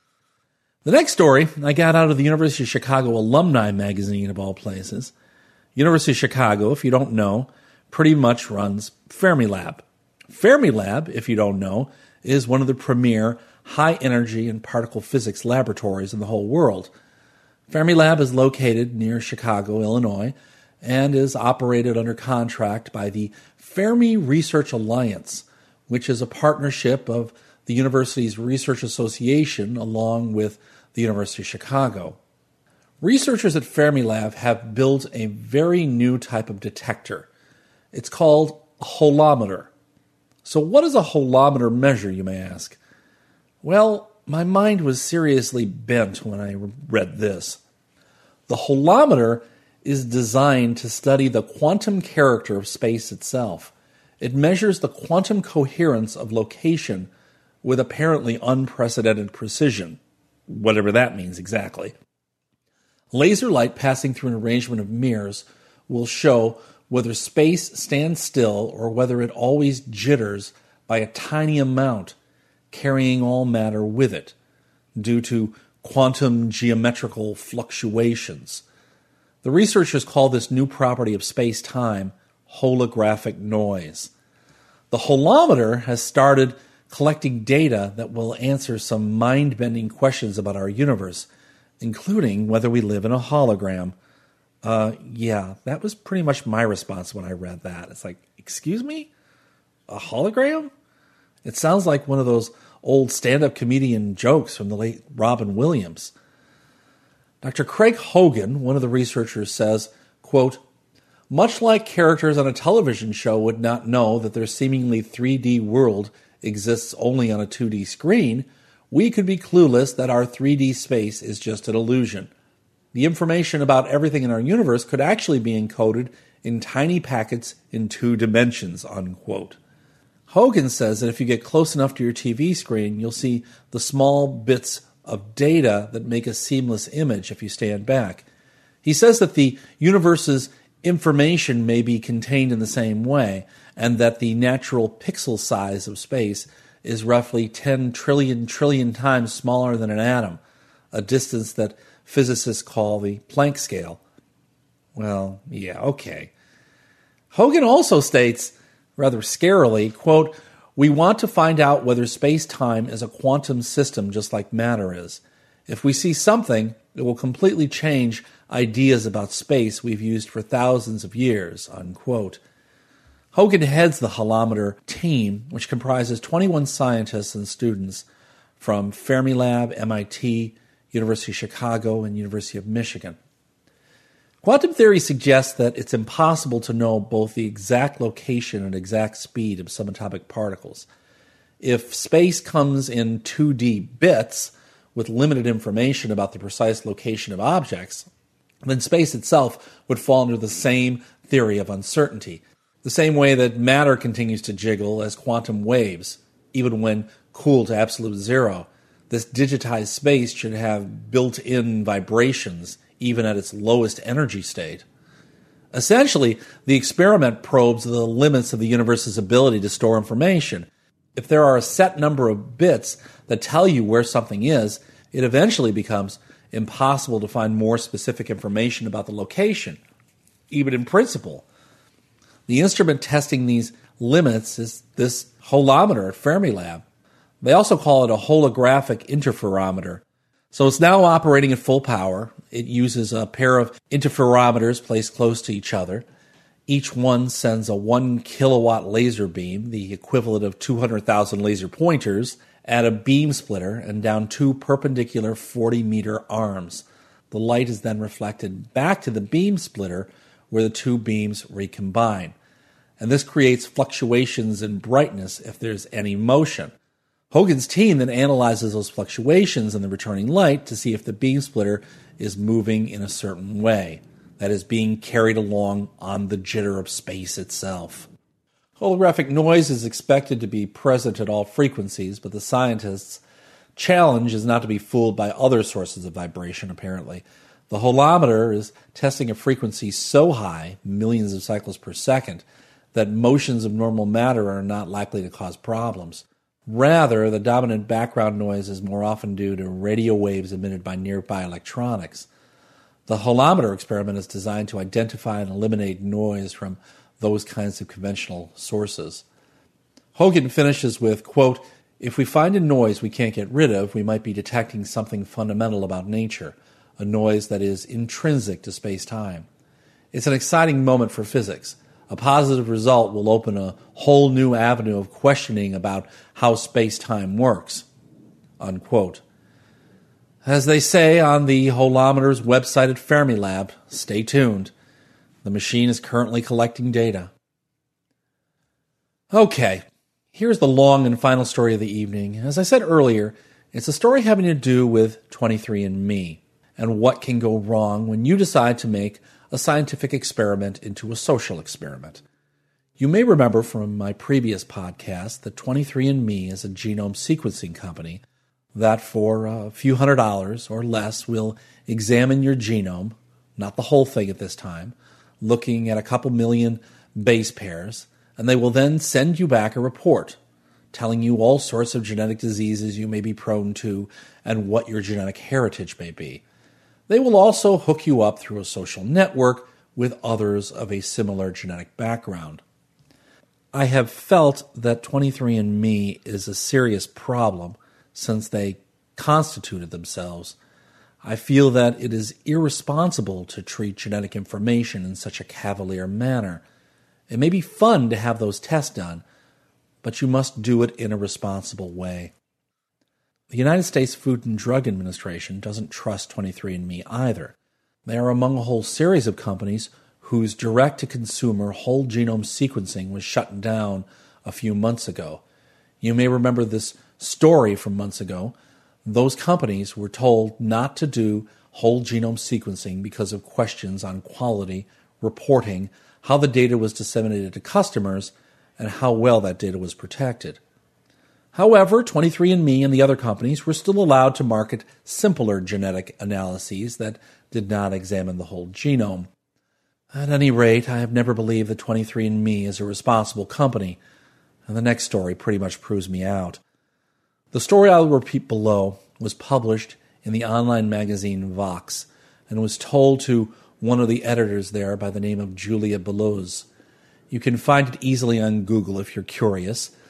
The next story I got out of the University of Chicago Alumni Magazine, of all places. University of Chicago, if you don't know, pretty much runs Fermilab. Fermilab, if you don't know, is one of the premier high-energy and particle physics laboratories in the whole world. Fermilab is located near Chicago, Illinois, and is operated under contract by the Fermi Research Alliance, which is a partnership of the university's Research Association along with the University of Chicago. Researchers at Fermilab have built a very new type of detector. It's called a holometer. So what does a holometer measure, you may ask? Well, my mind was seriously bent when I read this. The holometer is designed to study the quantum character of space itself. It measures the quantum coherence of location with apparently unprecedented precision, whatever that means exactly. Laser light passing through an arrangement of mirrors will show whether space stands still or whether it always jitters by a tiny amount, carrying all matter with it, due to quantum geometrical fluctuations. The researchers call this new property of space-time holographic noise. The holometer has started collecting data that will answer some mind-bending questions about our universe, including whether we live in a hologram. Yeah, that was pretty much my response when I read that. It's like, excuse me? A hologram? It sounds like one of those old stand-up comedian jokes from the late Robin Williams. Dr. Craig Hogan, one of the researchers, says, quote, "Much like characters on a television show would not know that their seemingly 3D world exists only on a 2D screen, we could be clueless that our 3D space is just an illusion. The information about everything in our universe could actually be encoded in tiny packets in 2 dimensions," unquote. Hogan says that if you get close enough to your TV screen, you'll see the small bits of data that make a seamless image if you stand back. He says that the universe's information may be contained in the same way, and that the natural pixel size of space is roughly 10 trillion times smaller than an atom, a distance that physicists call the Planck scale. Well, yeah, okay. Hogan also states, rather scarily, quote, We want to find out whether space-time is a quantum system just like matter is. If we see something, it will completely change ideas about space we've used for thousands of years, unquote. Hogan heads the holometer team, which comprises 21 scientists and students from Fermilab, MIT, University of Chicago, and University of Michigan. Quantum theory suggests that it's impossible to know both the exact location and exact speed of subatomic particles. If space comes in 2D bits with limited information about the precise location of objects, then space itself would fall under the same theory of uncertainty, the same way that matter continues to jiggle as quantum waves, even when cooled to absolute zero. This digitized space should have built-in vibrations, even at its lowest energy state. Essentially, the experiment probes the limits of the universe's ability to store information. If there are a set number of bits that tell you where something is, it eventually becomes impossible to find more specific information about the location, even in principle. The instrument testing these limits is this holometer at Fermilab. They also call it a holographic interferometer. So it's now operating at full power. It uses a pair of interferometers placed close to each other. Each one sends a 1 kilowatt laser beam, the equivalent of 200,000 laser pointers, at a beam splitter and down 2 perpendicular 40-meter arms. The light is then reflected back to the beam splitter where the 2 beams recombine. And this creates fluctuations in brightness if there's any motion. Hogan's team then analyzes those fluctuations in the returning light to see if the beam splitter is moving in a certain way, that is, being carried along on the jitter of space itself. Holographic noise is expected to be present at all frequencies, but the scientists' challenge is not to be fooled by other sources of vibration, apparently. The holometer is testing a frequency so high, millions of cycles per second, that motions of normal matter are not likely to cause problems. Rather, the dominant background noise is more often due to radio waves emitted by nearby electronics. The holometer experiment is designed to identify and eliminate noise from those kinds of conventional sources. Hogan finishes with, quote, "If we find a noise we can't get rid of, we might be detecting something fundamental about nature, a noise that is intrinsic to space-time. It's an exciting moment for physics. A positive result will open a whole new avenue of questioning about how space-time works," unquote. As they say on the holometer's website at Fermilab, stay tuned. The machine is currently collecting data. Okay, here's the long and final story of the evening. As I said earlier, it's a story having to do with 23andMe and what can go wrong when you decide to make a scientific experiment into a social experiment. You may remember from my previous podcast that 23andMe is a genome sequencing company that for a few $100s or less will examine your genome, not the whole thing at this time, looking at a couple million base pairs, and they will then send you back a report telling you all sorts of genetic diseases you may be prone to and what your genetic heritage may be. They will also hook you up through a social network with others of a similar genetic background. I have felt that 23andMe is a serious problem since they constituted themselves. I feel that it is irresponsible to treat genetic information in such a cavalier manner. It may be fun to have those tests done, but you must do it in a responsible way. The United States Food and Drug Administration doesn't trust 23andMe either. They are among a whole series of companies whose direct-to-consumer whole genome sequencing was shut down a few months ago. You may remember this story from months ago. Those companies were told not to do whole genome sequencing because of questions on quality, reporting, how the data was disseminated to customers, and how well that data was protected. However, 23andMe and the other companies were still allowed to market simpler genetic analyses that did not examine the whole genome. At any rate, I have never believed that 23andMe is a responsible company, and the next story pretty much proves me out. The story I will repeat below was published in the online magazine Vox and was told to one of the editors there by the name of Julia Beloz. You can find it easily on Google if you're curious.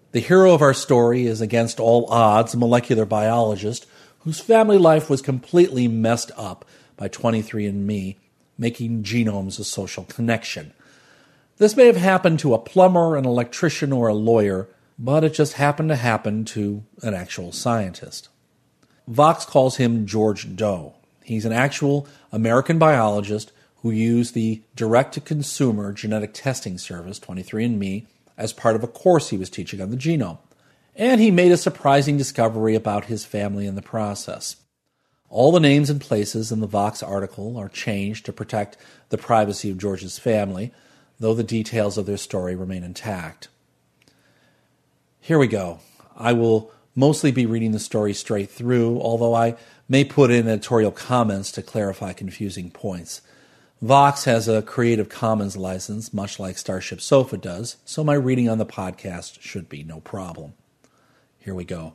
The hero of our story is, against all odds, a molecular biologist whose family life was completely messed up by 23andMe, making genomes a social connection. This may have happened to a plumber, an electrician, or a lawyer, but it just happened to happen to an actual scientist. Vox calls him George Doe. He's an actual American biologist who used the direct-to-consumer genetic testing service, 23andMe, as part of a course he was teaching on the genome. And he made a surprising discovery about his family in the process. All the names and places in the Vox article are changed to protect the privacy of George's family, though the details of their story remain intact. Here we go. I will mostly be reading the story straight through, although I may put in editorial comments to clarify confusing points. Vox has a Creative Commons license, much like Starship Sofa does, so my reading on the podcast should be no problem. Here we go.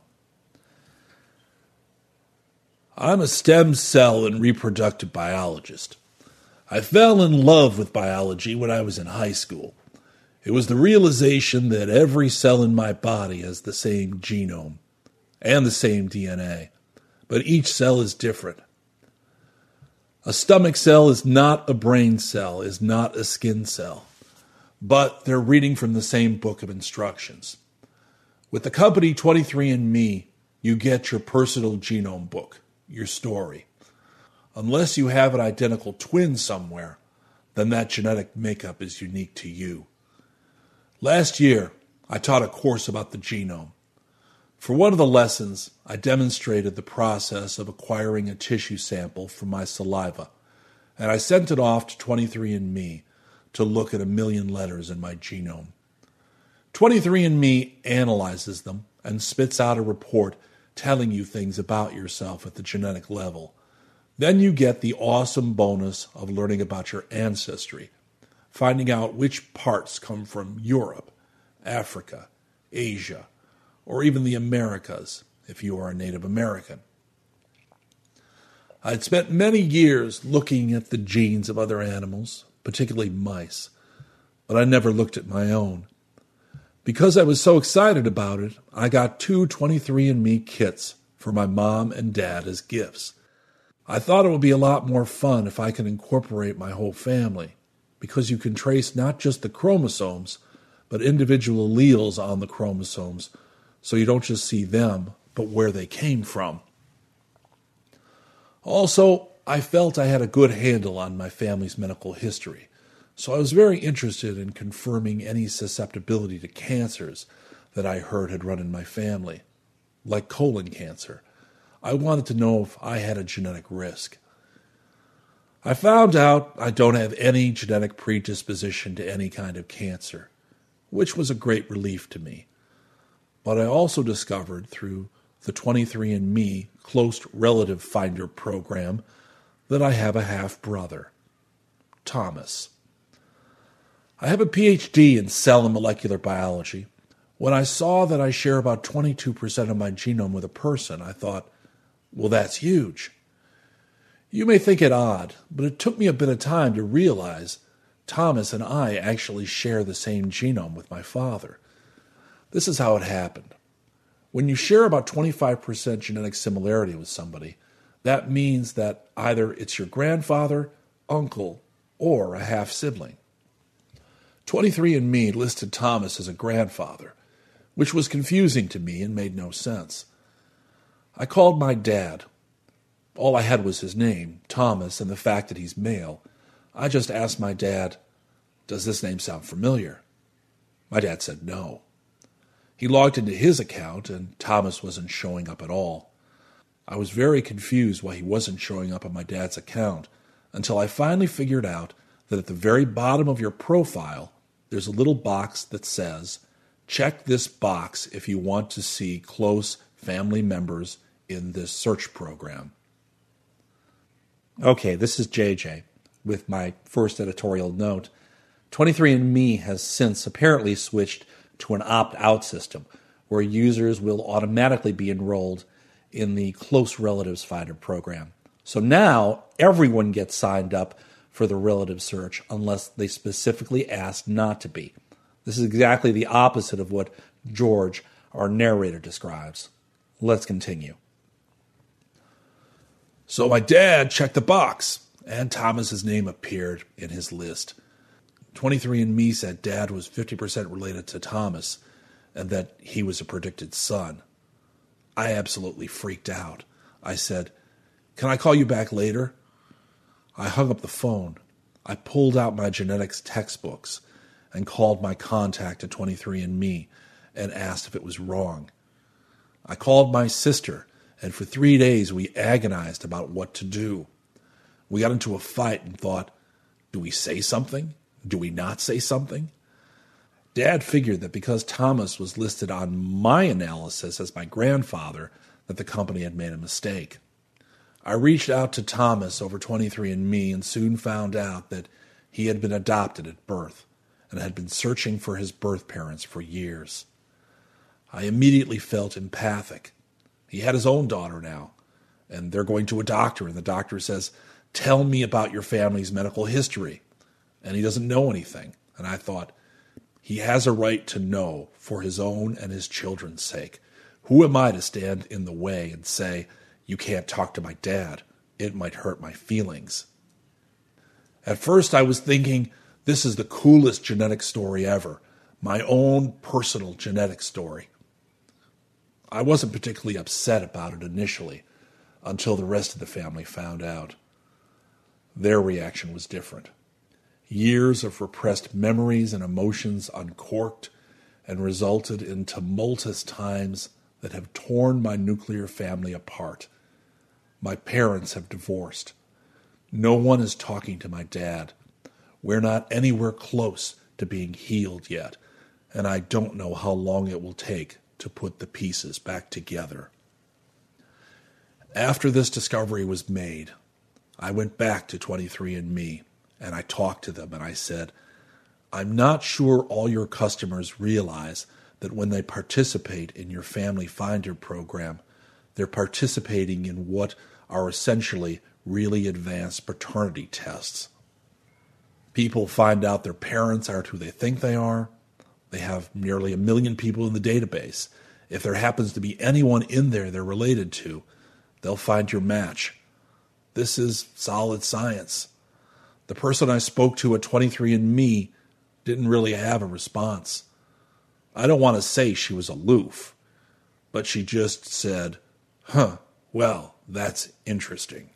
I'm a stem cell and reproductive biologist. I fell in love with biology when I was in high school. It was the realization that every cell in my body has the same genome and the same DNA, but each cell is different. A stomach cell is not a brain cell, is not a skin cell, but they're reading from the same book of instructions. With the company 23andMe, you get your personal genome book, your story. Unless you have an identical twin somewhere, then that genetic makeup is unique to you. Last year, I taught a course about the genome. For one of the lessons, I demonstrated the process of acquiring a tissue sample from my saliva, and I sent it off to 23andMe to look at 1 million letters in my genome. 23andMe analyzes them and spits out a report telling you things about yourself at the genetic level. Then you get the awesome bonus of learning about your ancestry, finding out which parts come from Europe, Africa, Asia, or even the Americas, if you are a Native American. I'd spent many years looking at the genes of other animals, particularly mice, but I never looked at my own. Because I was so excited about it, I got 2 23andMe kits for my mom and dad as gifts. I thought it would be a lot more fun if I could incorporate my whole family, because you can trace not just the chromosomes, but individual alleles on the chromosomes, so you don't just see them, but where they came from. Also, I felt I had a good handle on my family's medical history, so I was very interested in confirming any susceptibility to cancers that I heard had run in my family, like colon cancer. I wanted to know if I had a genetic risk. I found out I don't have any genetic predisposition to any kind of cancer, which was a great relief to me. But I also discovered through the 23andMe Close Relative Finder program that I have a half-brother, Thomas. I have a PhD in cell and molecular biology. When I saw that I share about 22% of my genome with a person, I thought, well, that's huge. You may think it odd, but it took me a bit of time to realize Thomas and I actually share the same genome with my father. This is how it happened. When you share about 25% genetic similarity with somebody, that means that either it's your grandfather, uncle, or a half-sibling. 23andMe listed Thomas as a grandfather, which was confusing to me and made no sense. I called my dad. All I had was his name, Thomas, and the fact that he's male. I just asked my dad, does this name sound familiar? My dad said no. He logged into his account, and Thomas wasn't showing up at all. I was very confused why he wasn't showing up on my dad's account, until I finally figured out that at the very bottom of your profile, there's a little box that says, check this box if you want to see close family members in this search program. Okay, this is JJ with my first editorial note. 23andMe has since apparently switched to an opt-out system where users will automatically be enrolled in the Close Relatives Finder program. So now everyone gets signed up for the relative search unless they specifically ask not to be. This is exactly the opposite of what George, our narrator, describes. Let's continue. So my dad checked the box, and Thomas's name appeared in his list. 23andMe said Dad was 50% related to Thomas, and that he was a predicted son. I absolutely freaked out. I said, "Can I call you back later?" I hung up the phone. I pulled out my genetics textbooks and called my contact at 23andMe and asked if it was wrong. I called my sister, and for 3 days we agonized about what to do. We got into a fight and thought, do we say something? Do we not say something? Dad figured that because Thomas was listed on my analysis as my grandfather, that the company had made a mistake. I reached out to Thomas over 23andMe and soon found out that he had been adopted at birth and had been searching for his birth parents for years. I immediately felt empathic. He had his own daughter now, and they're going to a doctor, and the doctor says, "Tell me about your family's medical history." And he doesn't know anything. And I thought, he has a right to know for his own and his children's sake. Who am I to stand in the way and say, "You can't talk to my dad. It might hurt my feelings"? At first I was thinking, this is the coolest genetic story ever. My own personal genetic story. I wasn't particularly upset about it initially, until the rest of the family found out. Their reaction was different. Years of repressed memories and emotions uncorked and resulted in tumultuous times that have torn my nuclear family apart. My parents have divorced. No one is talking to my dad. We're not anywhere close to being healed yet, and I don't know how long it will take to put the pieces back together. After this discovery was made, I went back to 23andMe, and I talked to them, and I said, "I'm not sure all your customers realize that when they participate in your Family Finder program, they're participating in what are essentially really advanced paternity tests. People find out their parents aren't who they think they are. They have nearly 1 million people in the database. If there happens to be anyone in there they're related to, they'll find your match. This is solid science." The person I spoke to at 23andMe didn't really have a response. I don't want to say she was aloof, but she just said, well, that's interesting."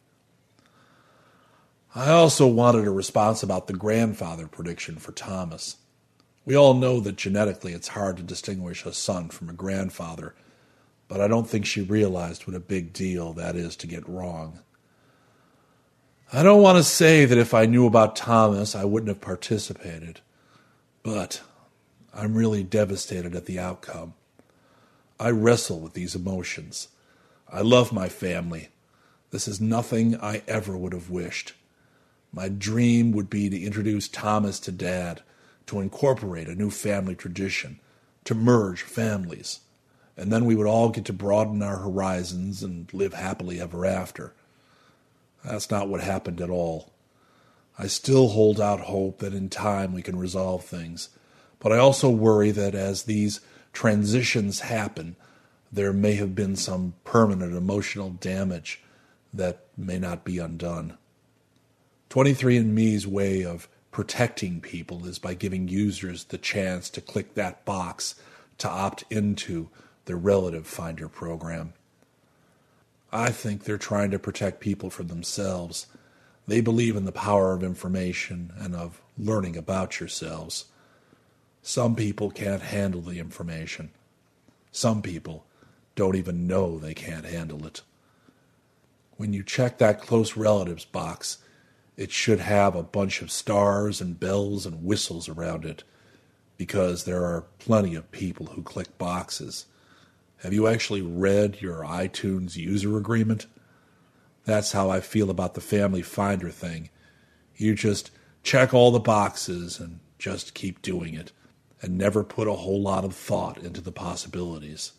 I also wanted a response about the grandfather prediction for Thomas. We all know that genetically it's hard to distinguish a son from a grandfather, but I don't think she realized what a big deal that is to get wrong. I don't want to say that if I knew about Thomas, I wouldn't have participated, but I'm really devastated at the outcome. I wrestle with these emotions. I love my family. This is nothing I ever would have wished. My dream would be to introduce Thomas to Dad, to incorporate a new family tradition, to merge families, and then we would all get to broaden our horizons and live happily ever after. That's not what happened at all. I still hold out hope that in time we can resolve things, but I also worry that as these transitions happen, there may have been some permanent emotional damage that may not be undone. 23andMe's way of protecting people is by giving users the chance to click that box to opt into their relative finder program. I think they're trying to protect people from themselves. They believe in the power of information and of learning about yourselves. Some people can't handle the information. Some people don't even know they can't handle it. When you check that close relatives box, it should have a bunch of stars and bells and whistles around it, because there are plenty of people who click boxes. Have you actually read your iTunes user agreement? That's how I feel about the Family Finder thing. You just check all the boxes and just keep doing it, and never put a whole lot of thought into the possibilities.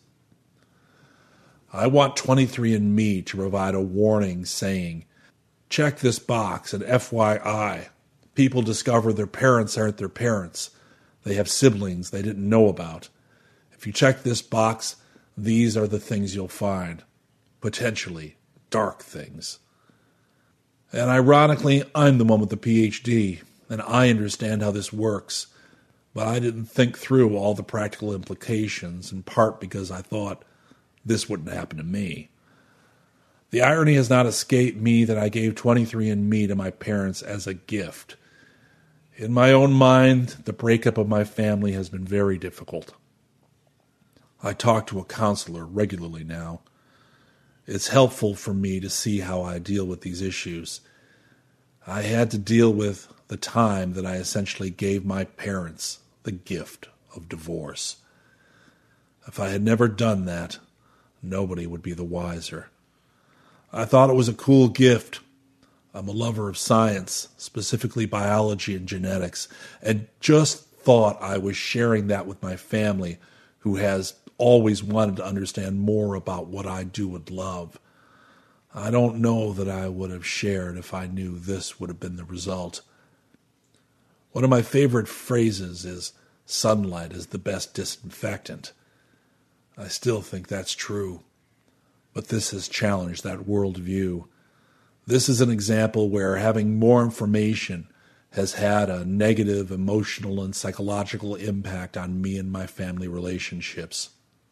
I want 23andMe to provide a warning saying, "Check this box, and FYI, people discover their parents aren't their parents. They have siblings they didn't know about. If you check this box, these are the things you'll find. Potentially dark things. And ironically, I'm the one with the PhD, and I understand how this works. But I didn't think through all the practical implications, in part because I thought this wouldn't happen to me. The irony has not escaped me that I gave 23andMe to my parents as a gift. In my own mind, the breakup of my family has been very difficult. I talk to a counselor regularly now. It's helpful for me to see how I deal with these issues. I had to deal with the time that I essentially gave my parents the gift of divorce. If I had never done that, nobody would be the wiser. I thought it was a cool gift. I'm a lover of science, specifically biology and genetics, and just thought I was sharing that with my family, who has always wanted to understand more about what I do with love. I don't know that I would have shared if I knew this would have been the result. One of my favorite phrases is, sunlight is the best disinfectant. I still think that's true, but this has challenged that worldview. This is an example where having more information has had a negative emotional and psychological impact on me and my family relationships.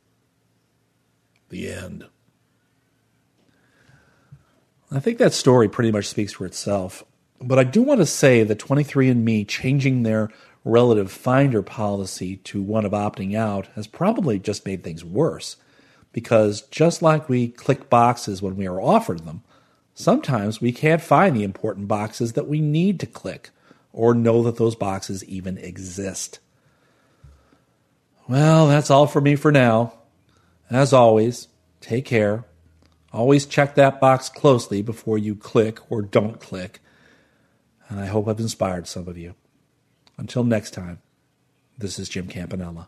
The end. I think that story pretty much speaks for itself. But I do want to say that 23andMe changing their relative finder policy to one of opting out has probably just made things worse. Because just like we click boxes when we are offered them, sometimes we can't find the important boxes that we need to click or know that those boxes even exist. Well, that's all for me for now. As always, take care. Always check that box closely before you click or don't click. And I hope I've inspired some of you. Until next time, this is Jim Campanella.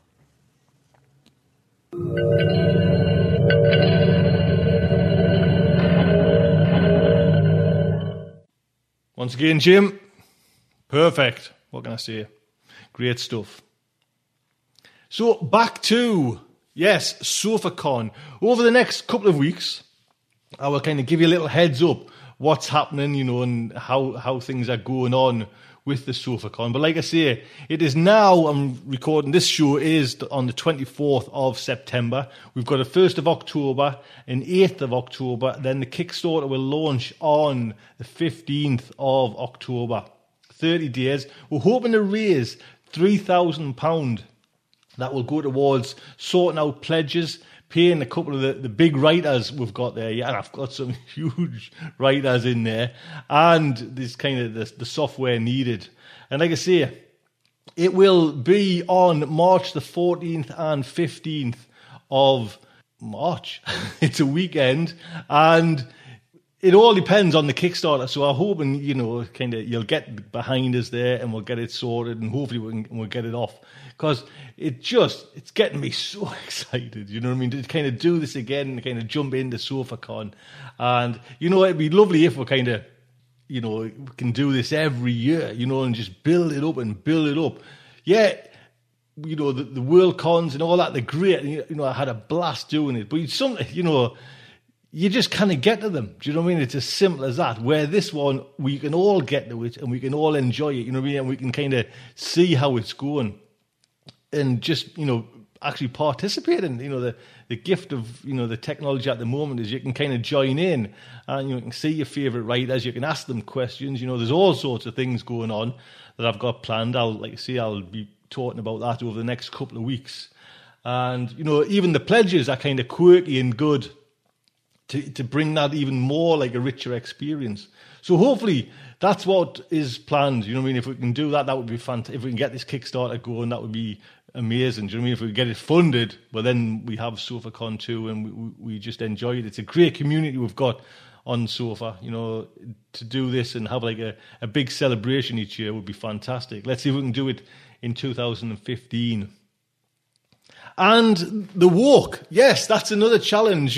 Once again, Jim, perfect. What can I say? Great stuff. So back to, yes, SofaCon. Over the next couple of weeks, I will kind of give you a little heads up what's happening, and how things are going on with the SofaCon. But like I say, it is now, I'm recording, this show is on the 24th of September. We've got a 1st of October, an 8th of October, then the Kickstarter will launch on the 15th of October. 30 days. We're hoping to raise £3,000. That will go towards sorting out pledges, paying a couple of the big writers we've got there. Yeah, I've got some huge writers in there. And there's kind of the software needed. And like I say, it will be on March the 14th and 15th of March. It's a weekend. And it all depends on the Kickstarter. So I'm hoping, you'll get behind us there and we'll get it sorted and hopefully we'll get it off. Because it's getting me so excited, you know what I mean? To kind of do this again and kind of jump into SofaCon. And, it'd be lovely if we kind of, we can do this every year, and just build it up and build it up. Yeah, the World Cons and all that, they're great. I had a blast doing it. But you just kind of get to them. Do you know what I mean? It's as simple as that. Where this one, we can all get to it and we can all enjoy it, you know what I mean? And we can kind of see how it's going. And just, actually participate in, the gift of, the technology at the moment is you can kind of join in and you can see your favourite writers, you can ask them questions, there's all sorts of things going on that I've got planned. I'll be talking about that over the next couple of weeks. And, even the pledges are kind of quirky and good to bring that even more like a richer experience. So hopefully that's what is planned. You know what I mean? If we can do that, that would be fantastic. If we can get this Kickstarter going, that would be amazing. Do you know what I mean? If we get it funded, well, then we have SofaCon too, and we just enjoy it. It's a great community we've got on Sofa. To do this and have like a big celebration each year would be fantastic. Let's see if we can do it in 2015. And the walk, yes, that's another challenge.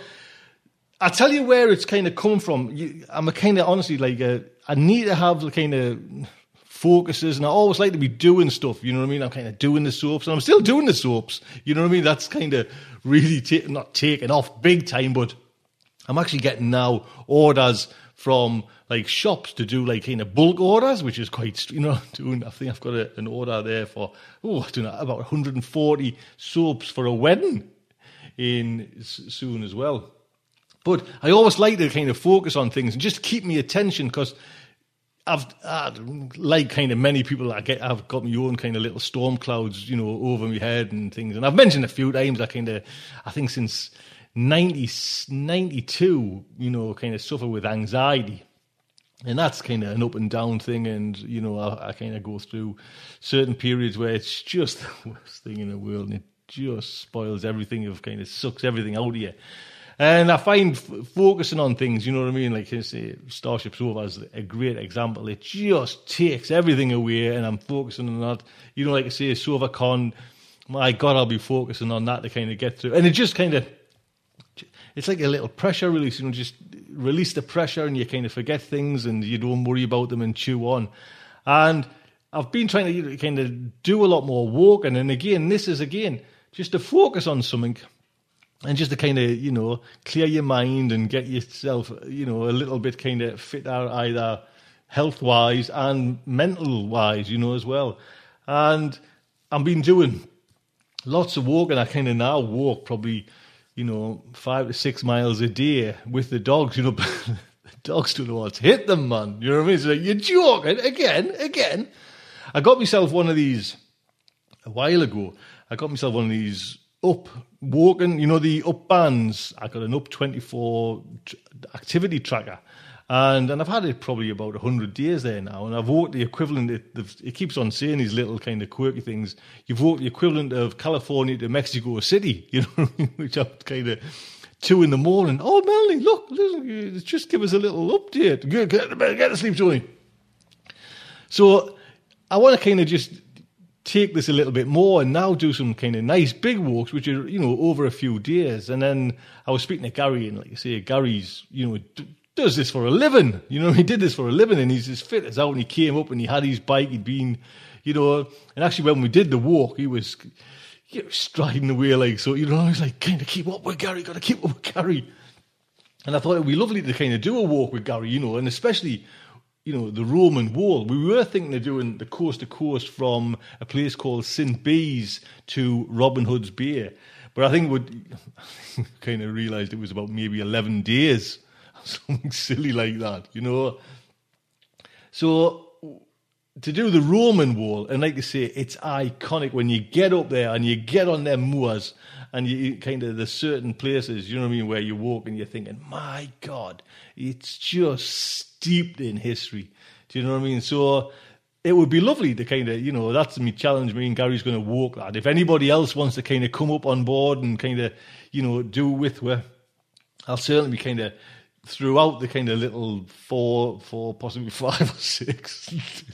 I tell you where it's kind of come from. I'm a kind of honestly I need to have the kind of focuses, and I always like to be doing stuff, you know what I mean? I'm kind of doing the soaps, and I'm still doing the soaps, you know what I mean? That's kind of really not taken off big time, but I'm actually getting now orders from like shops to do like kind of bulk orders, which is quite, you know, I think I've got an order there for, I don't know, about 140 soaps for a wedding soon as well. But I always like to kind of focus on things and just keep my attention, because I've like kind of many people, I've got my own kind of little storm clouds, you know, over my head and things. And I've mentioned a few times, I think since 92, you know, kind of suffer with anxiety. And that's kind of an up and down thing. And, you know, I kind of go through certain periods where it's just the worst thing in the world, and it just spoils everything, it kind of sucks everything out of you. And I find focusing on things, you know what I mean? Like, say, Starship Sofa is a great example. It just takes everything away, and I'm focusing on that. You know, like I say, SofaCon, my God, I'll be focusing on that to kind of get through. And it just kind of, it's like a little pressure release, you know, just release the pressure and you kind of forget things and you don't worry about them and chew on. And I've been trying to kind of do a lot more walking. And again, this is, just to focus on something. And just to kind of, you know, clear your mind and get yourself, you know, a little bit kind of fitter, either health-wise and mental-wise, you know, as well. And I've been doing lots of walking. I kind of now walk probably, you know, 5 to 6 miles a day with the dogs, you know. The dogs don't know what's hit them, man. You know what I mean? It's like, you're joking, again. I got myself one of these a while ago. I got myself one of these up walking, you know, the up bands. I got an up 24 activity tracker, and I've had it probably about 100 days there now, and I've walked the equivalent. It keeps on saying these little kind of quirky things. You've walked the equivalent of California to Mexico City, you know, which I'm kind of 2 a.m. Oh, Melanie, look, listen, just give us a little update. Get to sleep, Tony. So I want to kind of just take this a little bit more and now do some kind of nice big walks, which are, you know, over a few days. And then I was speaking to Gary, and like you say, Gary's, you know, does this for a living. You know, he did this for a living, and he's as fit as out. And he came up and he had his bike. He'd been, you know, and actually when we did the walk, he was, you know, striding away like so. You know, I was like, kind of keep up with Gary, got to keep up with Gary. And I thought it'd be lovely to kind of do a walk with Gary, you know, and especially, you know, the Roman Wall. We were thinking of doing the coast to coast from a place called St. Bees to Robin Hood's Bay. But I think we kind of realised it was about maybe 11 days, something silly like that, you know. So to do the Roman Wall, and like I say, it's iconic when you get up there and you get on them moors and you kind of, there's certain places, you know what I mean, where you walk and you're thinking, my God, it's just steeped in history. Do you know what I mean? So it would be lovely to kind of, you know, that's my challenge. Me and Gary's going to walk that. If anybody else wants to kind of come up on board and kind of, you know, do with her, I'll certainly be kind of throughout the kind of little 4, possibly 5 or 6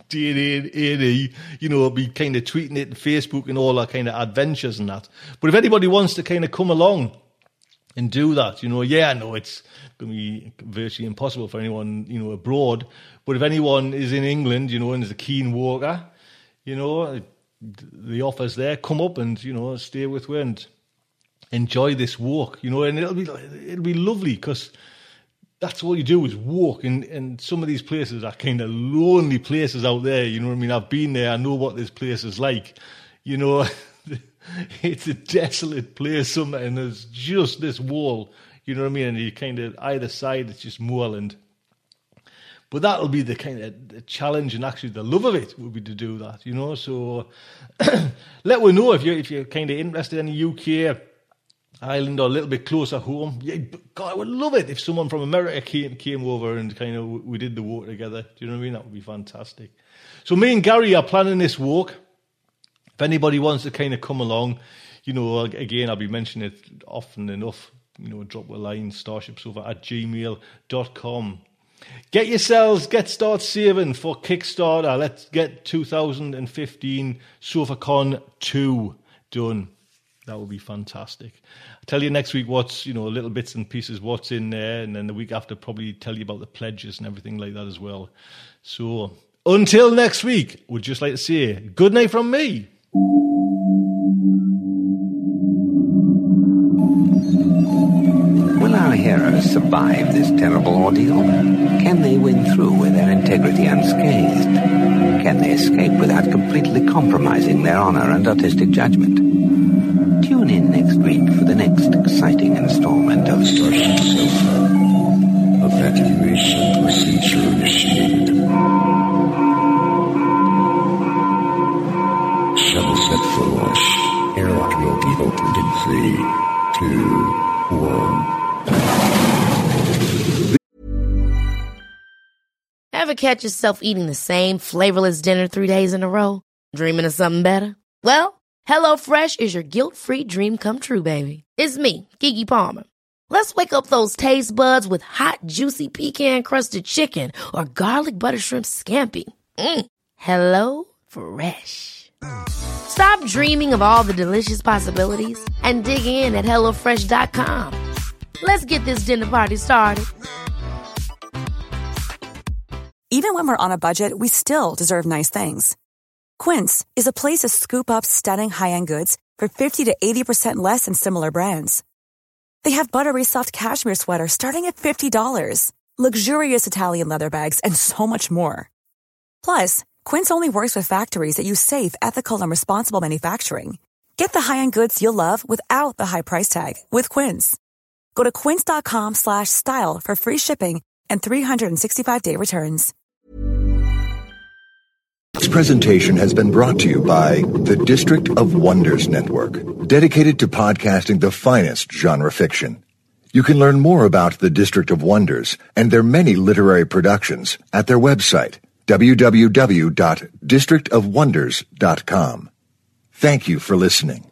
DNA, you know, be kind of tweeting it and Facebook and all our kind of adventures and that. But if anybody wants to kind of come along and do that, you know, yeah, I know it's going to be virtually impossible for anyone, you know, abroad. But if anyone is in England, you know, and is a keen walker, you know, the offer's there. Come up and, you know, stay with her and enjoy this walk, you know, and it'll be lovely because that's all you do is walk. And some of these places are kind of lonely places out there, you know what I mean? I've been there. I know what this place is like, you know. It's a desolate place, and there's just this wall, you know what I mean? And you kind of, either side, it's just moorland. But that'll be the kind of the challenge, and actually the love of it would be to do that, you know? So let me know if you're kind of interested in the UK, Ireland, or a little bit closer home. Yeah, God, I would love it if someone from America came over and kind of we did the walk together. Do you know what I mean? That would be fantastic. So me and Gary are planning this walk. If anybody wants to kind of come along, you know, again, I'll be mentioning it often enough, you know, drop a line, starshipsofa@gmail.com. Get start saving for Kickstarter. Let's get 2015 SofaCon 2 done. That would be fantastic. I'll tell you next week what's, you know, little bits and pieces, what's in there. And then the week after, probably tell you about the pledges and everything like that as well. So Until next week, we'd just like to say good night from me. Will our heroes survive this terrible ordeal? Can they win through with their integrity unscathed? Can they escape without completely compromising their honor and artistic judgment? Tune in next week for the next exciting installment of Starship Sofa. Evacuation procedure initiated. Shuttle set for launch. Airlock will be opened in 3, 2, 1. Ever catch yourself eating the same flavorless dinner 3 days in a row? Dreaming of something better? Well, HelloFresh is your guilt-free dream come true, baby. It's me, Keke Palmer. Let's wake up those taste buds with hot, juicy pecan-crusted chicken or garlic butter shrimp scampi. Hello Fresh. Stop dreaming of all the delicious possibilities and dig in at HelloFresh.com. Let's get this dinner party started. Even when we're on a budget, we still deserve nice things. Quince is a place to scoop up stunning high-end goods for 50 to 80% less than similar brands. They have buttery soft cashmere sweaters starting at $50, luxurious Italian leather bags, and so much more. Plus, Quince only works with factories that use safe, ethical, and responsible manufacturing. Get the high-end goods you'll love without the high price tag with Quince. Go to quince.com/style for free shipping and 365-day returns. This presentation has been brought to you by the District of Wonders Network, dedicated to podcasting the finest genre fiction. You can learn more about the District of Wonders and their many literary productions at their website, www.districtofwonders.com. Thank you for listening.